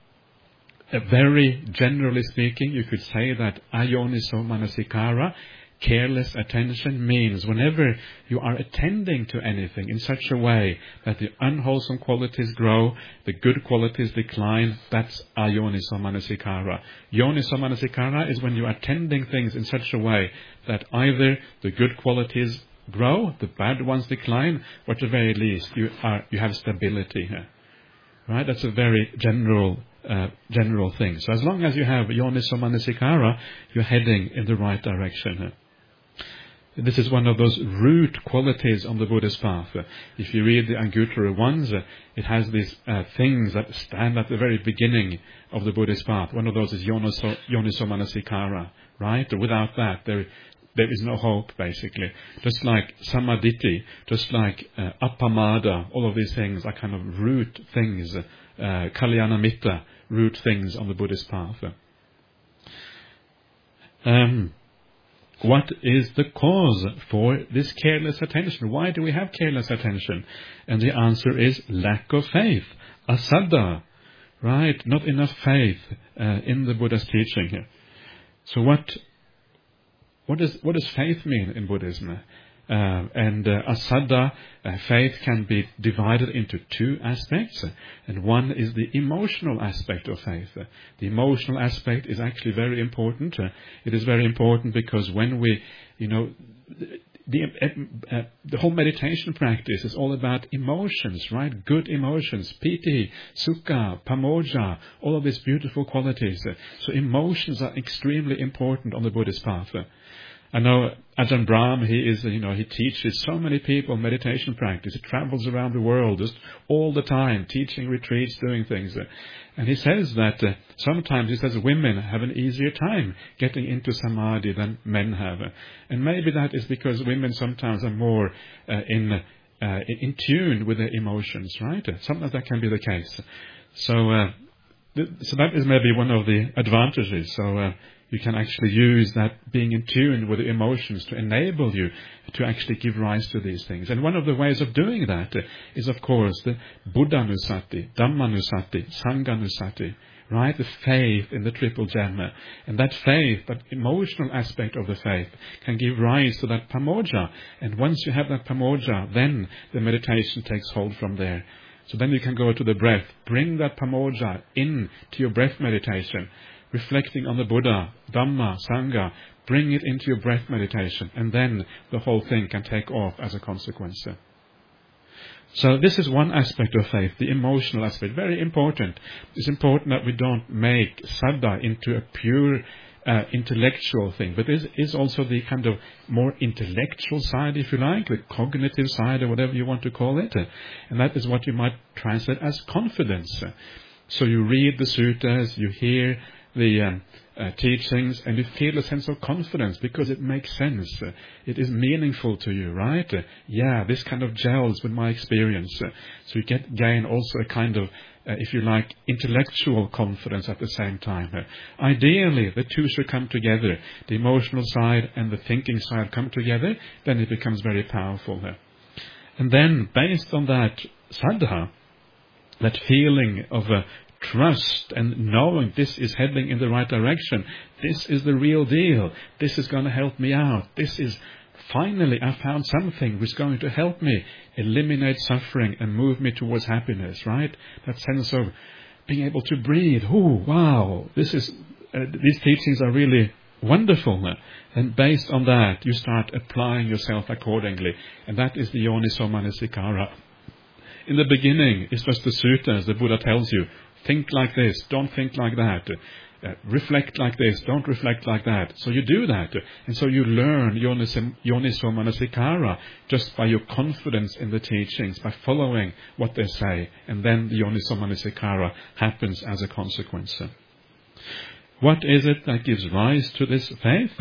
uh, very generally speaking, you could say that ayoniso manasikara, careless attention, means whenever you are attending to anything in such a way that the unwholesome qualities grow, the good qualities decline, that's ayoniso manasikara. Yoniso manasikara is when you are attending things in such a way that either the good qualities grow, the bad ones decline, or at the very least you are you have stability here. Right? That's a very general uh, general thing. So as long as you have yoniso manasikara, you're heading in the right direction here. This is one of those root qualities on the Buddhist path. If you read the Anguttara ones, it has these uh, things that stand at the very beginning of the Buddhist path. One of those is yoniso, yoniso manasikara, right? Without that, there there is no hope, basically. Just like samaditi, just like uh, appamada, all of these things are kind of root things, uh, kalyanamitta, root things on the Buddhist path. Um... What is the cause for this careless attention? Why do we have careless attention? And the answer is lack of faith. Asaddha. Right? Not enough faith uh, in the Buddha's teaching here. So what, what, is, what does faith mean in Buddhism? Uh, and uh, asaddha, uh, faith can be divided into two aspects, and one is the emotional aspect of faith. Uh, the emotional aspect is actually very important. Uh, it is very important because when we, you know, the, the, uh, uh, the whole meditation practice is all about emotions, right? Good emotions, piti, sukha, pamoja, all of these beautiful qualities. Uh, so emotions are extremely important on the Buddhist path. Uh, I know Ajahn Brahm, he is, you know, he teaches so many people meditation practice. He travels around the world just all the time, teaching retreats, doing things. And he says that uh, sometimes, he says, women have an easier time getting into samadhi than men have. And maybe that is because women sometimes are more uh, in, uh, in tune with their emotions, right? Sometimes that can be the case. So, uh, th- so that is maybe one of the advantages. So, uh, you can actually use that being in tune with the emotions to enable you to actually give rise to these things. And one of the ways of doing that is, of course, the Buddhanusati, Dhammanusati, Sanghanusati, right? The faith in the triple Dhamma. And that faith, that emotional aspect of the faith, can give rise to that pamoja. And once you have that pamoja, then the meditation takes hold from there. So then you can go to the breath. Bring that pamoja in to your breath meditation. Reflecting on the Buddha, Dhamma, Sangha, bring it into your breath meditation, and then the whole thing can take off as a consequence. So this is one aspect of faith, the emotional aspect, very important. It's important that we don't make saddha into a pure uh, intellectual thing, but this is also the kind of more intellectual side, if you like, the cognitive side, or whatever you want to call it, and that is what you might translate as confidence. So you read the suttas, you hear the um, uh, teachings, and you feel a sense of confidence because it makes sense. Uh, it is meaningful to you, right? Uh, yeah, this kind of gels with my experience. Uh, so you get gain also a kind of, uh, if you like, intellectual confidence at the same time. Uh, ideally, the two should come together. The emotional side and the thinking side come together, then it becomes very powerful. Uh, and then, based on that saddha, that feeling of uh, trust and knowing this is heading in the right direction, this is the real deal, this is going to help me out, this is, finally I found something which is going to help me eliminate suffering and move me towards happiness, right? That sense of being able to breathe. Oh, wow, this is, uh, these teachings are really wonderful. And based on that, you start applying yourself accordingly. And that is the Yoniso Manasikara. In the beginning, it's just the suttas. The Buddha tells you, think like this, don't think like that. Uh, reflect like this, don't reflect like that. So you do that. And so you learn Yoniso, Yoniso Manasikara just by your confidence in the teachings, by following what they say. And then the Yoniso Manasikara happens as a consequence. What is it that gives rise to this faith?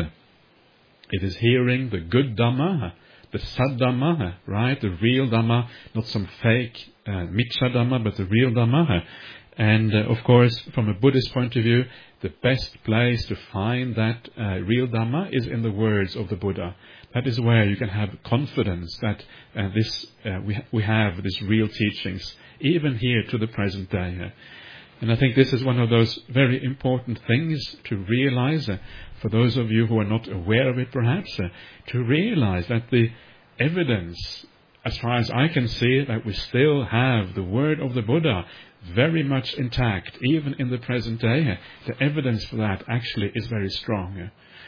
It is hearing the good Dhamma, the Sad Dhamma, right? The real Dhamma, not some fake uh, Miccha Dhamma, but the real Dhamma. And uh, of course, from a Buddhist point of view, the best place to find that uh, real Dhamma is in the words of the Buddha. That is where you can have confidence that uh, this uh, we ha- we have these real teachings, even here to the present day. Uh, and I think this is one of those very important things to realize, uh, for those of you who are not aware of it perhaps, uh, to realize that the evidence, as far as I can see, that we still have the word of the Buddha very much intact, even in the present day. The evidence for that actually is very strong.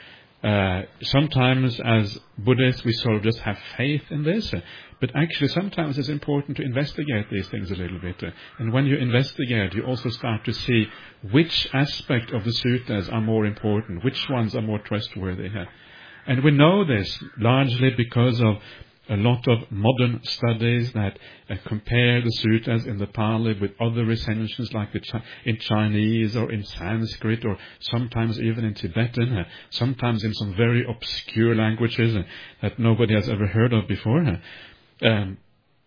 Uh, sometimes as Buddhists we sort of just have faith in this, but actually sometimes it's important to investigate these things a little bit. And when you investigate, you also start to see which aspect of the suttas are more important, which ones are more trustworthy. And we know this largely because of a lot of modern studies that uh, compare the suttas in the Pali with other recensions like the Ch- in Chinese or in Sanskrit or sometimes even in Tibetan, uh, sometimes in some very obscure languages uh, that nobody has ever heard of before. Uh, um,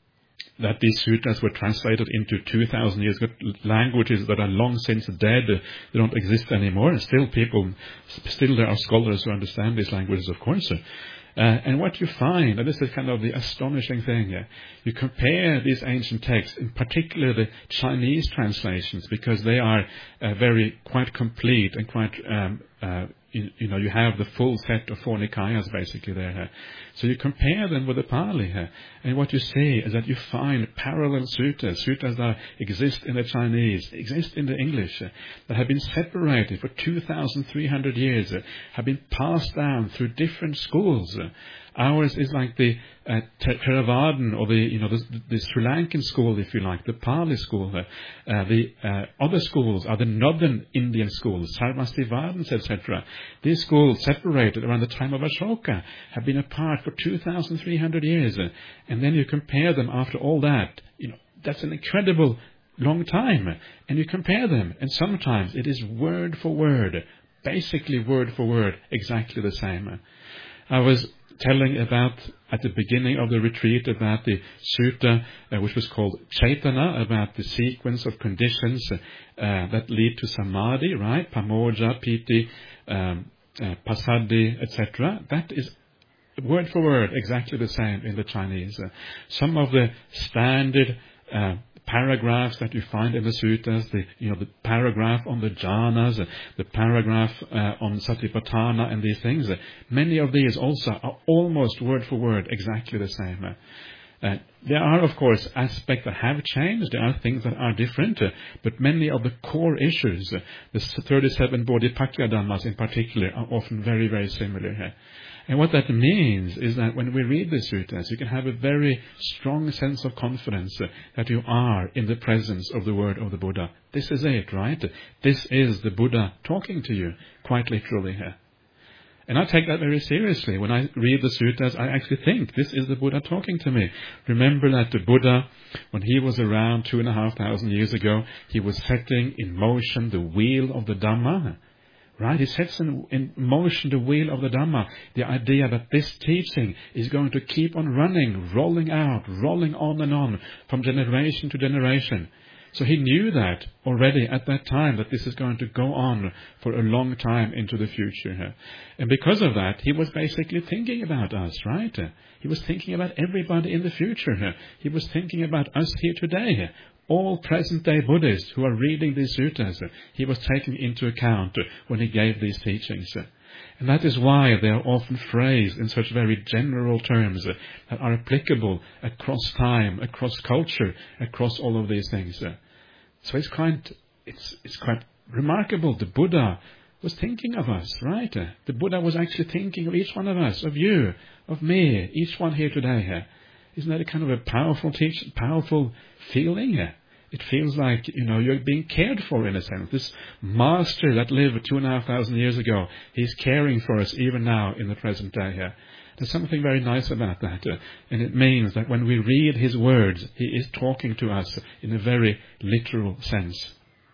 that these suttas were translated into two thousand years ago, languages that are long since dead, uh, they don't exist anymore, and still people, still there are scholars who understand these languages, of course. Uh, Uh, and what you find, and this is kind of the astonishing thing, uh, you compare these ancient texts, in particular the Chinese translations, because they are uh, very quite complete and quite, um, uh, you, you know, you have the full set of four Nikayas basically there. Uh, so you compare them with the Pali, uh, and what you see is that you find parallel suttas, suttas that exist in the Chinese, exist in the English, uh, that have been separated for two thousand three hundred years, uh, have been passed down through different schools. Uh, Ours is like the uh, Theravadan, or the you know the, the Sri Lankan school, if you like, the Pali school. Uh, uh, the uh, other schools are the northern Indian schools, Sarvastivadins, et cetera. These schools, separated around the time of Ashoka, have been apart for two thousand three hundred years. Uh, and then you compare them after all that. You know, that's an incredible long time. And you compare them, and sometimes it is word for word, basically word for word, exactly the same. I was telling about, at the beginning of the retreat, about the sutta, uh, which was called Chaitana, about the sequence of conditions uh, that lead to samadhi, right? Pamoja, piti, um, uh, pasadi, et cetera. That is word for word exactly the same in the Chinese. Uh, some of the standard uh, paragraphs that you find in the suttas, the you know the paragraph on the jhanas, the paragraph uh, on satipatthana and these things, uh, many of these also are almost word for word exactly the same. Uh, there are, of course, aspects that have changed. There are things that are different, uh, but many of the core issues, uh, the thirty-seven Bodhipakya Dhammas in particular, are often very, very similar here. And what that means is that when we read the suttas, you can have a very strong sense of confidence uh, that you are in the presence of the word of the Buddha. This is it, right? This is the Buddha talking to you, quite literally here. And I take that very seriously. When I read the suttas, I actually think this is the Buddha talking to me. Remember that the Buddha, when he was around two and a half thousand years ago, he was setting in motion the wheel of the Dhamma. Right? He sets in, in motion the wheel of the Dhamma, the idea that this teaching is going to keep on running, rolling out, rolling on and on from generation to generation. So he knew that already at that time, that this is going to go on for a long time into the future. And because of that, he was basically thinking about us, right? He was thinking about everybody in the future. He was thinking about us here today. All present-day Buddhists who are reading these suttas, he was taking into account when he gave these teachings. And that is why they are often phrased in such very general terms that are applicable across time, across culture, across all of these things. So it's quite, it's, it's quite remarkable. The Buddha was thinking of us, right? The Buddha was actually thinking of each one of us, of you, of me, each one here today. Isn't that a kind of a powerful teach, powerful feeling? It feels like, you know, you're being cared for in a sense. This master that lived two and a half thousand years ago, he's caring for us even now in the present day here. There's something very nice about that. Uh, and it means that when we read his words, he is talking to us in a very literal sense.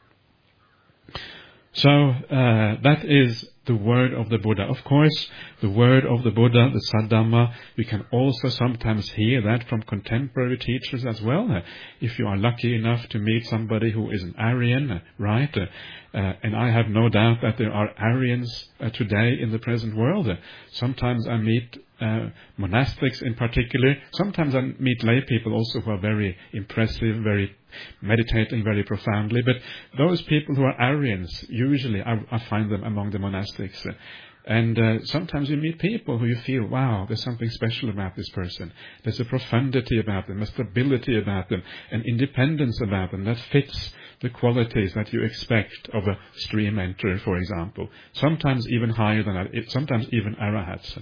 So, uh, that is the word of the Buddha. Of course, the word of the Buddha, the Saddhamma, we can also sometimes hear that from contemporary teachers as well. Uh, if you are lucky enough to meet somebody who is an Aryan, uh, right? Uh, uh, and I have no doubt that there are Aryans uh, today in the present world. Uh, sometimes I meet uh, monastics in particular. Sometimes I meet lay people also who are very impressive, very meditating very profoundly. But those people who are Aryans, usually I, I find them among the monastics. And uh, sometimes you meet people who you feel, wow, there's something special about this person. There's a profundity about them, a stability about them, an independence about them that fits the qualities that you expect of a stream enterer, for example. Sometimes even higher than that, sometimes even arahats.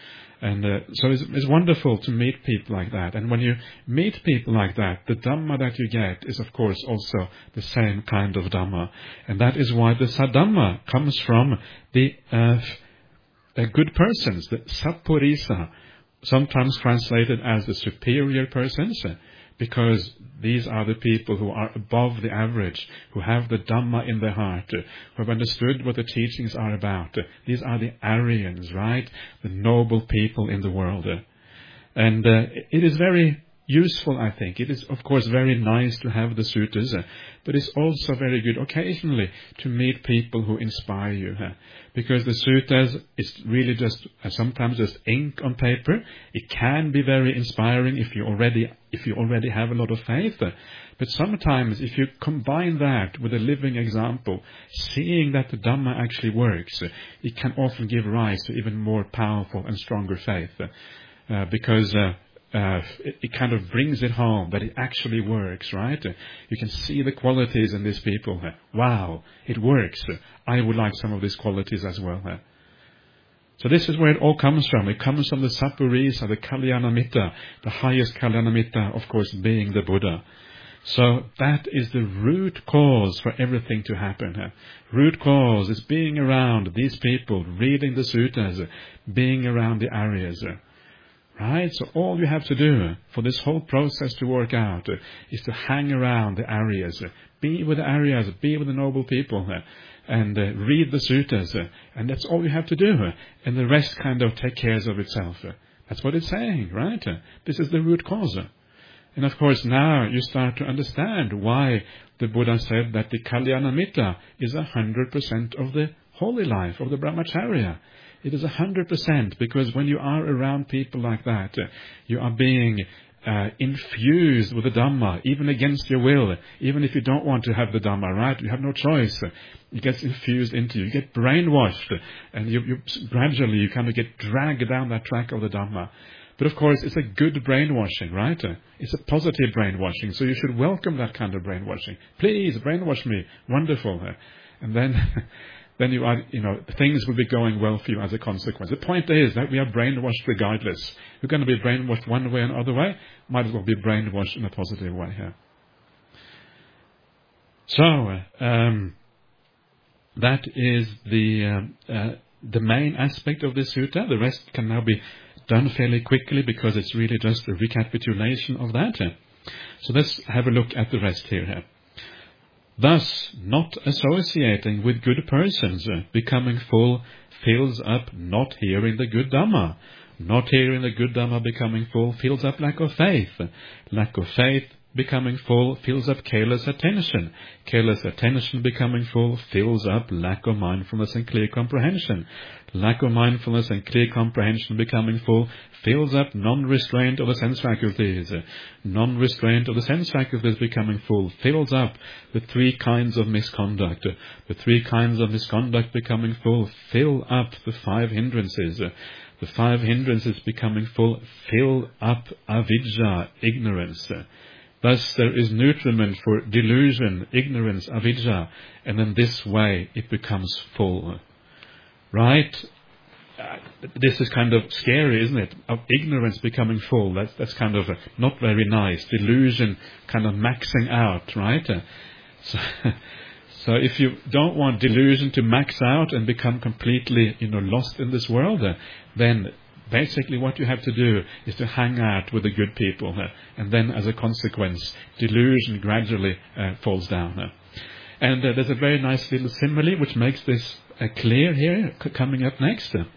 And uh, so it's, it's wonderful to meet people like that. And when you meet people like that, the Dhamma that you get is, of course, also the same kind of Dhamma. And that is why the Saddhamma comes from the uh, uh, good persons, the Sappurisa, sometimes translated as the superior persons, because these are the people who are above the average, who have the Dhamma in their heart, who have understood what the teachings are about. These are the Aryans, right? The noble people in the world. And uh, it is very useful, I think. It is, of course, very nice to have the suttas, uh, but it's also very good occasionally to meet people who inspire you. Uh, because the suttas is really just uh, sometimes just ink on paper. It can be very inspiring if you already if you already have a lot of faith. Uh, but sometimes if you combine that with a living example, seeing that the Dhamma actually works, uh, it can often give rise to even more powerful and stronger faith. Uh, uh, because uh, Uh, it, it kind of brings it home that it actually works, right? Uh, you can see the qualities in these people. Uh, wow, it works. Uh, I would like some of these qualities as well. Uh. So this is where it all comes from. It comes from the Sappurisa, the Kalyanamitta, the highest Kalyanamitta, of course, being the Buddha. So that is the root cause for everything to happen. Uh. Root cause is being around these people, reading the suttas, uh, being around the Aryas. Uh. Right? So all you have to do for this whole process to work out uh, is to hang around the Aryas, uh, be with the Aryas, be with the noble people, uh, and uh, read the suttas, uh, and that's all you have to do, uh, and the rest kind of take care of itself. Uh, that's what it's saying, right? Uh, this is the root cause. Uh. And of course now you start to understand why the Buddha said that the Kalyanamitta is a hundred percent of the holy life, of the Brahmacharya. It is a hundred percent, because when you are around people like that, uh, you are being uh, infused with the Dhamma, even against your will, even if you don't want to have the Dhamma, right? You have no choice. It gets infused into you. You get brainwashed, and you, you gradually you kind of get dragged down that track of the Dhamma. But of course, it's a good brainwashing, right? It's a positive brainwashing, so you should welcome that kind of brainwashing. Please, brainwash me. Wonderful. And then... then you are, you know, things will be going well for you as a consequence. The point is that we are brainwashed regardless. We're going to be brainwashed one way or another way. Might as well be brainwashed in a positive way here. So, um, that is the uh, uh, the main aspect of this sutta. The rest can now be done fairly quickly because it's really just a recapitulation of that. So let's have a look at the rest here. Thus, not associating with good persons, uh, becoming full, fills up not hearing the good Dhamma. Not hearing the good Dhamma becoming full fills up lack of faith. Lack of faith becoming full fills up careless attention. Careless attention becoming full fills up lack of mindfulness and clear comprehension. Lack of mindfulness and clear comprehension becoming full fills up non-restraint of the sense faculties. Non-restraint of the sense faculties becoming full fills up the three kinds of misconduct. The three kinds of misconduct becoming full fill up the five hindrances. The five hindrances becoming full fill up avidya, ignorance. Thus there is nutriment for delusion, ignorance, avidya, and in this way it becomes full. Right? Uh, this is kind of scary, isn't it? Of ignorance becoming full. That's that's kind of uh, not very nice. Delusion kind of maxing out, right? Uh, so, so if you don't want delusion to max out and become completely, you know, lost in this world, uh, then basically what you have to do is to hang out with the good people, uh, and then as a consequence, delusion gradually uh, falls down. Uh. And uh, there's a very nice little simile which makes this uh, clear here, c- coming up next. Uh.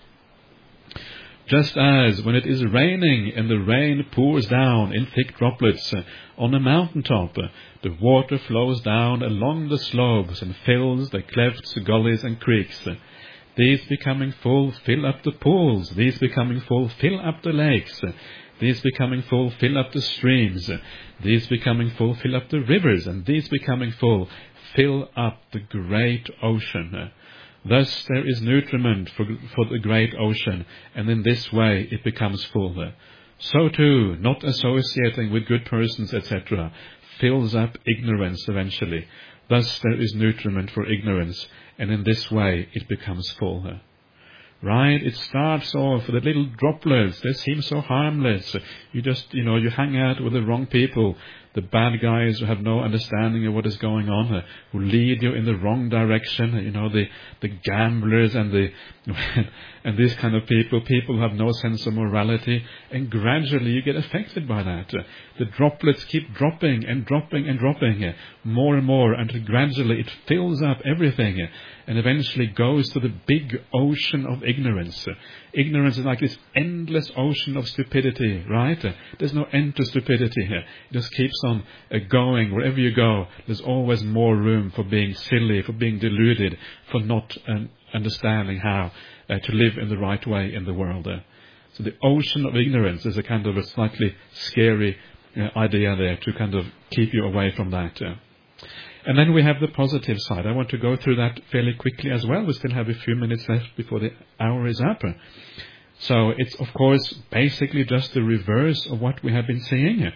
Just as when it is raining and the rain pours down in thick droplets uh, on a mountaintop, uh, the water flows down along the slopes and fills the clefts, gullies and creeks. Uh, These becoming full fill up the pools. These becoming full fill up the lakes. These becoming full fill up the streams. These becoming full fill up the rivers. And these becoming full fill up the great ocean. Thus there is nutriment for, for the great ocean, and in this way it becomes full. So too, not associating with good persons, et cetera, fills up ignorance eventually. Thus there is nutriment for ignorance, and in this way it becomes full. Right? It starts off with the little droplets. They seem so harmless. You just, you know, you hang out with the wrong people. The bad guys who have no understanding of what is going on, uh, who lead you in the wrong direction. You know, the, the gamblers and the, and these kind of people, people who have no sense of morality. And gradually you get affected by that. Uh, the droplets keep dropping and dropping and dropping, uh, more and more, until gradually it fills up everything. Uh, and eventually goes to the big ocean of ignorance. Uh, ignorance is like this endless ocean of stupidity, right? Uh, there's no end to stupidity here. It just keeps on uh, going. Wherever you go, there's always more room for being silly, for being deluded, for not um, understanding how uh, to live in the right way in the world. Uh, so the ocean of ignorance is a kind of a slightly scary uh, idea there to kind of keep you away from that. Uh. And then we have the positive side. I want to go through that fairly quickly as well. We still have a few minutes left before the hour is up. So it's, of course, basically just the reverse of what we have been seeing.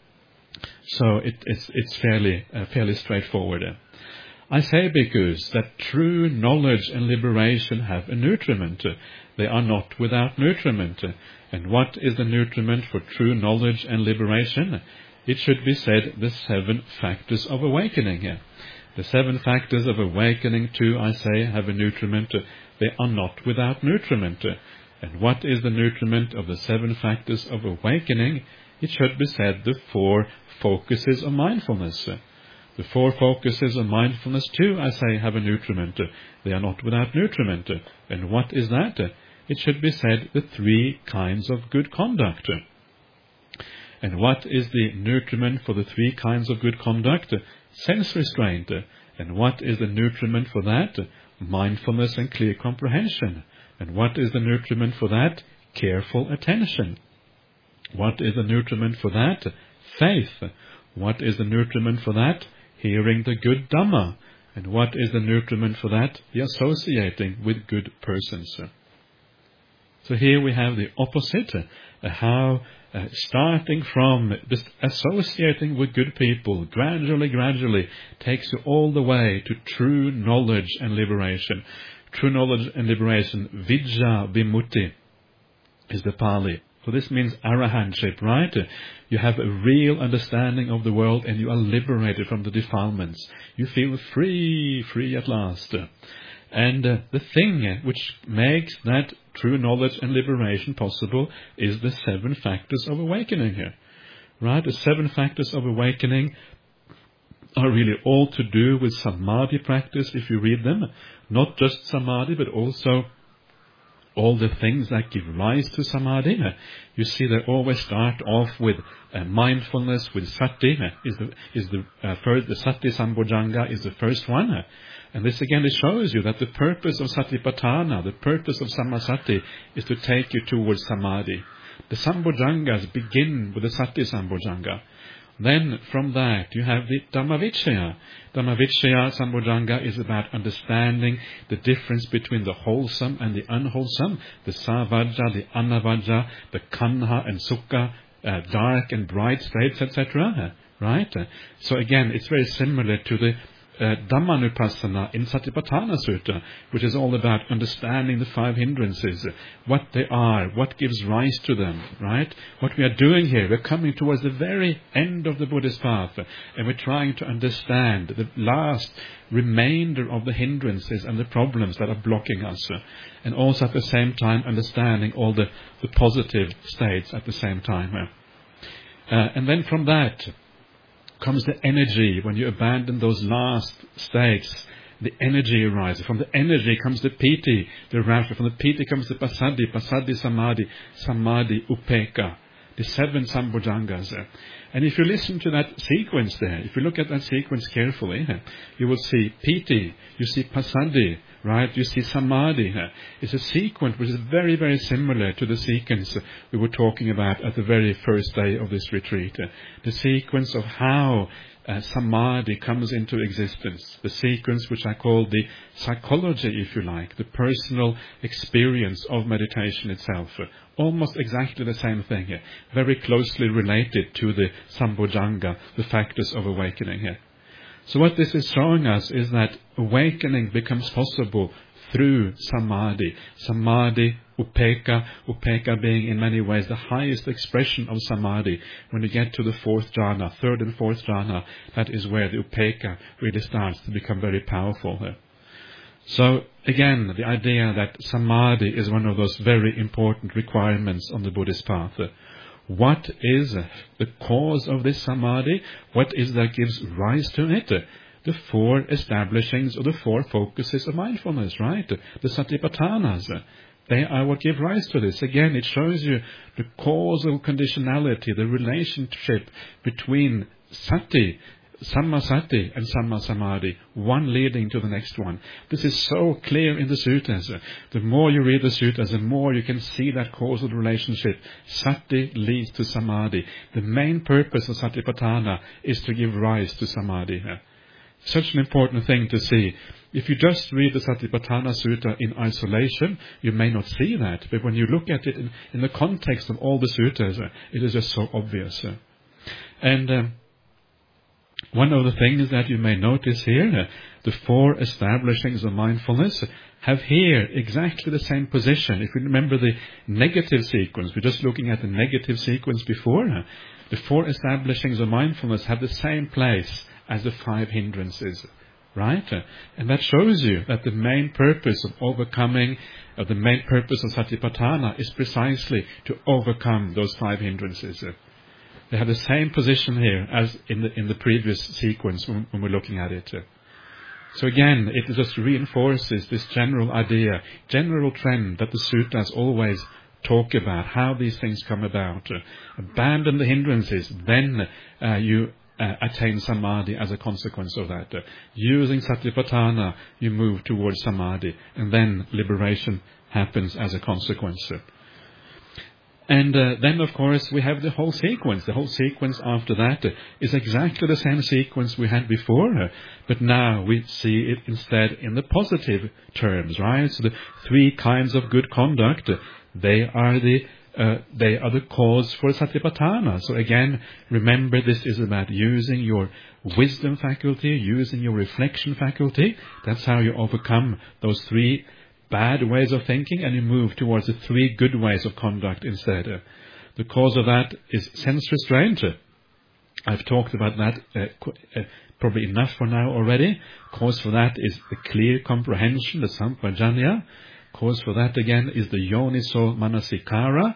So it, it's, it's fairly, uh, fairly straightforward. I say, bhikkhus, that true knowledge and liberation have a nutriment. They are not without nutriment. And what is the nutriment for true knowledge and liberation? It should be said the seven factors of awakening. The seven factors of awakening too, I say, have a nutriment. They are not without nutriment. And what is the nutriment of the seven factors of awakening? It should be said the four focuses of mindfulness. The four focuses of mindfulness too, I say, have a nutriment. They are not without nutriment. And what is that? It should be said the three kinds of good conduct. And what is the nutriment for the three kinds of good conduct? Sense restraint. And what is the nutriment for that? Mindfulness and clear comprehension. And what is the nutriment for that? Careful attention. What is the nutriment for that? Faith. What is the nutriment for that? Hearing the good Dhamma. And what is the nutriment for that? The associating with good persons. So here we have the opposite, uh, how uh, starting from just associating with good people, gradually, gradually takes you all the way to true knowledge and liberation. True knowledge and liberation, vidya vimutti, is the Pali. So this means arahantship, right? You have a real understanding of the world and you are liberated from the defilements. You feel free, free at last. And uh, the thing which makes that true knowledge and liberation possible is the seven factors of awakening here. Right? The seven factors of awakening are really all to do with samadhi practice if you read them. Not just samadhi, but also all the things that give rise to samadhi. You see, they always start off with uh, mindfulness, with sati. Is the is the uh, first the sati sambojjhanga is the first one, and this again it shows you that the purpose of satipatthana, the purpose of sammasati, is to take you towards samadhi. The sambojjhangas begin with the sati sambojjhanga. Then from that you have the Dhammavicaya. Dhammavicaya Sambojjhanga is about understanding the difference between the wholesome and the unwholesome, the Savajja, the Anavajja, the Kanha and Sukha, uh, dark and bright states, et cetera. Right? So again, it's very similar to the uh, Dhammanupassana in Satipatthana Sutta, which is all about understanding the five hindrances, what they are, what gives rise to them, right? What we are doing here, we're coming towards the very end of the Buddhist path, and we're trying to understand the last remainder of the hindrances and the problems that are blocking us, and also at the same time understanding all the, the positive states at the same time. Uh, and then from that comes the energy. When you abandon those last states, the energy arises. From the energy comes the piti, the rapture. From the piti comes the passaddhi, passaddhi samadhi, samadhi upekkha, the seven sambojjhangas. And if you listen to that sequence there, if you look at that sequence carefully, you will see piti, you see passaddhi, right? You see samadhi. It's a sequence which is very, very similar to the sequence we were talking about at the very first day of this retreat. The sequence of how uh, samadhi comes into existence. The sequence which I call the psychology, if you like, the personal experience of meditation itself. Almost exactly the same thing here. Very closely related to the sambojjhanga, the factors of awakening here. So what this is showing us is that awakening becomes possible through samadhi. Samadhi, upekkha, upekkha being in many ways the highest expression of samadhi. When you get to the fourth jhana, third and fourth jhana, that is where the upekkha really starts to become very powerful. So again, the idea that samadhi is one of those very important requirements on the Buddhist path. What is the cause of this samadhi? What is that gives rise to it? The four establishings or the four focuses of mindfulness, right? The satipatthanas. They are what give rise to this. Again, it shows you the causal conditionality, the relationship between sati, sammasati and sammasamadhi, one leading to the next one. This is so clear in the suttas. The more you read the suttas, the more you can see that causal relationship. Sati leads to samadhi. The main purpose of satipatthana is to give rise to samadhi. Such an important thing to see. If you just read the Satipatthana Sutta in isolation, you may not see that. But when you look at it in, in the context of all the suttas, it is just so obvious. And um, one of the things that you may notice here, the four establishings of mindfulness have here exactly the same position. If you remember the negative sequence, we're just looking at the negative sequence before, the four establishings of mindfulness have the same place as the five hindrances, right? And that shows you that the main purpose of overcoming, uh, the main purpose of Satipatthana is precisely to overcome those five hindrances. They have the same position here as in the in the previous sequence when, when we're looking at it. So again, it just reinforces this general idea, general trend that the suttas always talk about, how these things come about. Uh, abandon the hindrances, then uh, you Uh, attain samadhi as a consequence of that. Uh, using satipatthana, you move towards samadhi, and then liberation happens as a consequence. And uh, then, of course, we have the whole sequence. The whole sequence after that uh, is exactly the same sequence we had before, uh, but now we see it instead in the positive terms, right? So the three kinds of good conduct, uh, they are the Uh, they are the cause for satipatthana. So again, remember, this is about using your wisdom faculty, using your reflection faculty. That's how you overcome those three bad ways of thinking, and you move towards the three good ways of conduct instead. Uh, the cause of that is sense restraint. Uh, I've talked about that uh, qu- uh, probably enough for now already. Cause for that is the clear comprehension, the sampajanya. Cause for that again is the yoniso manasikara.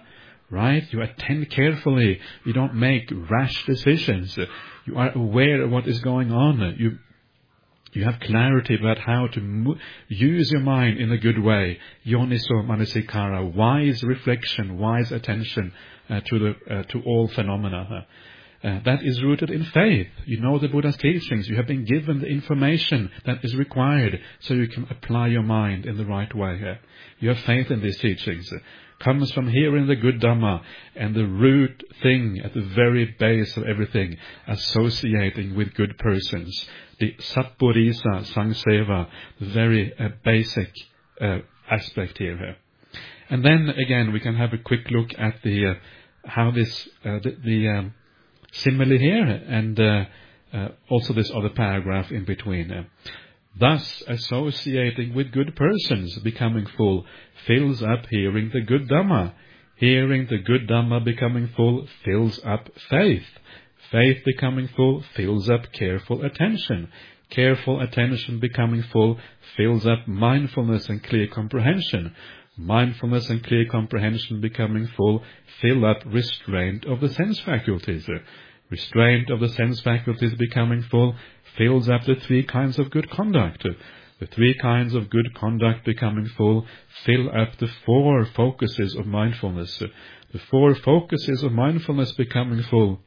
right? You attend carefully. You don't make rash decisions. You are aware of what is going on. You You have clarity about how to mo- use your mind in a good way. Yoniso manasikara, wise reflection, wise attention uh, to the uh, to all phenomena. Uh, that is rooted in faith. You know the Buddha's teachings. You have been given the information that is required so you can apply your mind in the right way. Uh, you have faith in these teachings. Uh, comes from hearing the good Dhamma, and the root thing at the very base of everything, associating with good persons. The Sappurisa Sangseva, the very uh, basic uh, aspect here. And then again, we can have a quick look at the uh, how this uh, the, the um, simile here, and uh, uh, also this other paragraph in between. Uh, Thus, associating with good persons, becoming full, fills up hearing the good Dhamma. Hearing the good Dhamma becoming full fills up faith. Faith becoming full fills up careful attention. Careful attention becoming full fills up mindfulness and clear comprehension. Mindfulness and clear comprehension becoming full fill up restraint of the sense faculties. Restraint of the sense faculties becoming full fills up the three kinds of good conduct. The three kinds of good conduct becoming full fill up the four focuses of mindfulness. The four focuses of mindfulness becoming full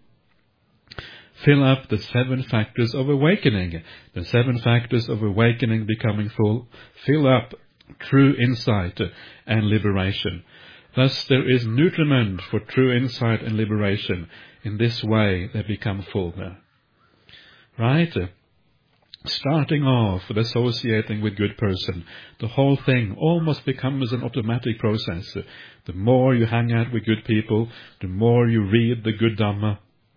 fill up the seven factors of awakening. The seven factors of awakening becoming full fill up true insight and liberation. Thus there is nutriment for true insight and liberation. In this way they become full. Right? Starting off with associating with good person, the whole thing almost becomes an automatic process. The more you hang out with good people, the more you read the good Dhamma,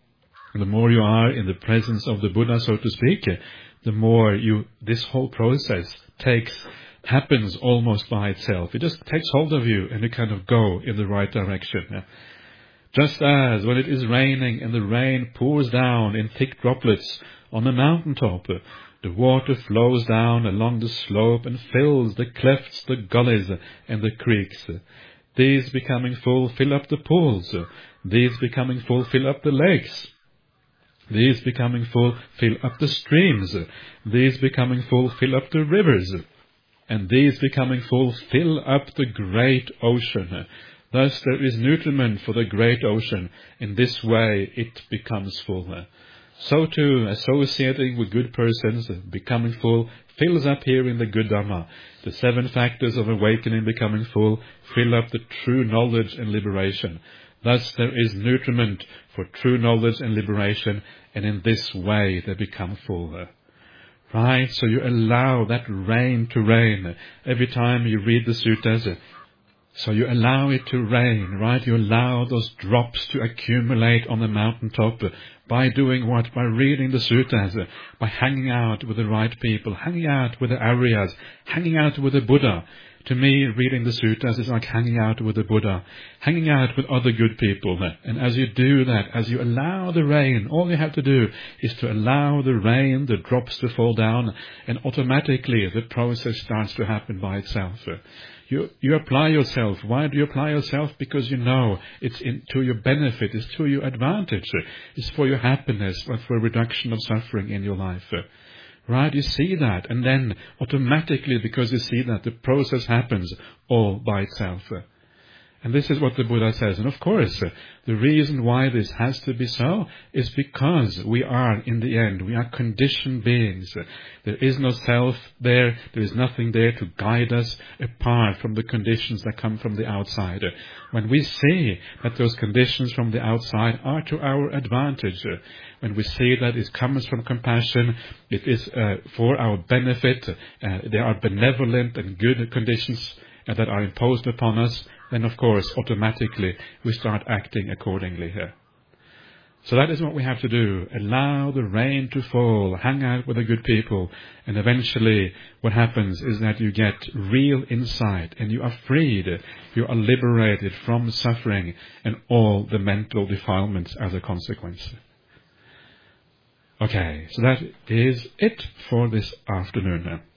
the more you are in the presence of the Buddha, so to speak, the more you, this whole process takes, happens almost by itself. It just takes hold of you and you kind of go in the right direction. Just as when it is raining and the rain pours down in thick droplets on a mountaintop, the water flows down along the slope and fills the clefts, the gullies, and the creeks. These becoming full fill up the pools. These becoming full fill up the lakes. These becoming full fill up the streams. These becoming full fill up the rivers. And these becoming full fill up the great ocean. Thus there is nutriment for the great ocean. In this way it becomes full. So too, associating with good persons, becoming full, fills up here in the good Dhamma. The seven factors of awakening becoming full fill up the true knowledge and liberation. Thus there is nutriment for true knowledge and liberation, and in this way they become full. Right? So you allow that rain to rain every time you read the suttas. So you allow it to rain, right? You allow those drops to accumulate on the mountaintop by doing what? By reading the suttas, by hanging out with the right people, hanging out with the Aryas, hanging out with the Buddha. To me, reading the suttas is like hanging out with the Buddha, hanging out with other good people. And as you do that, as you allow the rain, all you have to do is to allow the rain, the drops to fall down, and automatically the process starts to happen by itself. You, you apply yourself. Why do you apply yourself? Because you know it's in, to your benefit, it's to your advantage, it's for your happiness, but for a reduction of suffering in your life. Right? You see that, and then automatically, because you see that, the process happens all by itself. And this is what the Buddha says. And of course, the reason why this has to be so is because we are, in the end, we are conditioned beings. There is no self there. There is nothing there to guide us apart from the conditions that come from the outside. When we see that those conditions from the outside are to our advantage, when we see that it comes from compassion, it is uh, for our benefit, uh, they are benevolent and good conditions uh, that are imposed upon us, then of course automatically we start acting accordingly here. So that is what we have to do. Allow the rain to fall, hang out with the good people, and eventually what happens is that you get real insight and you are freed. You are liberated from suffering and all the mental defilements as a consequence. Okay, so that is it for this afternoon now.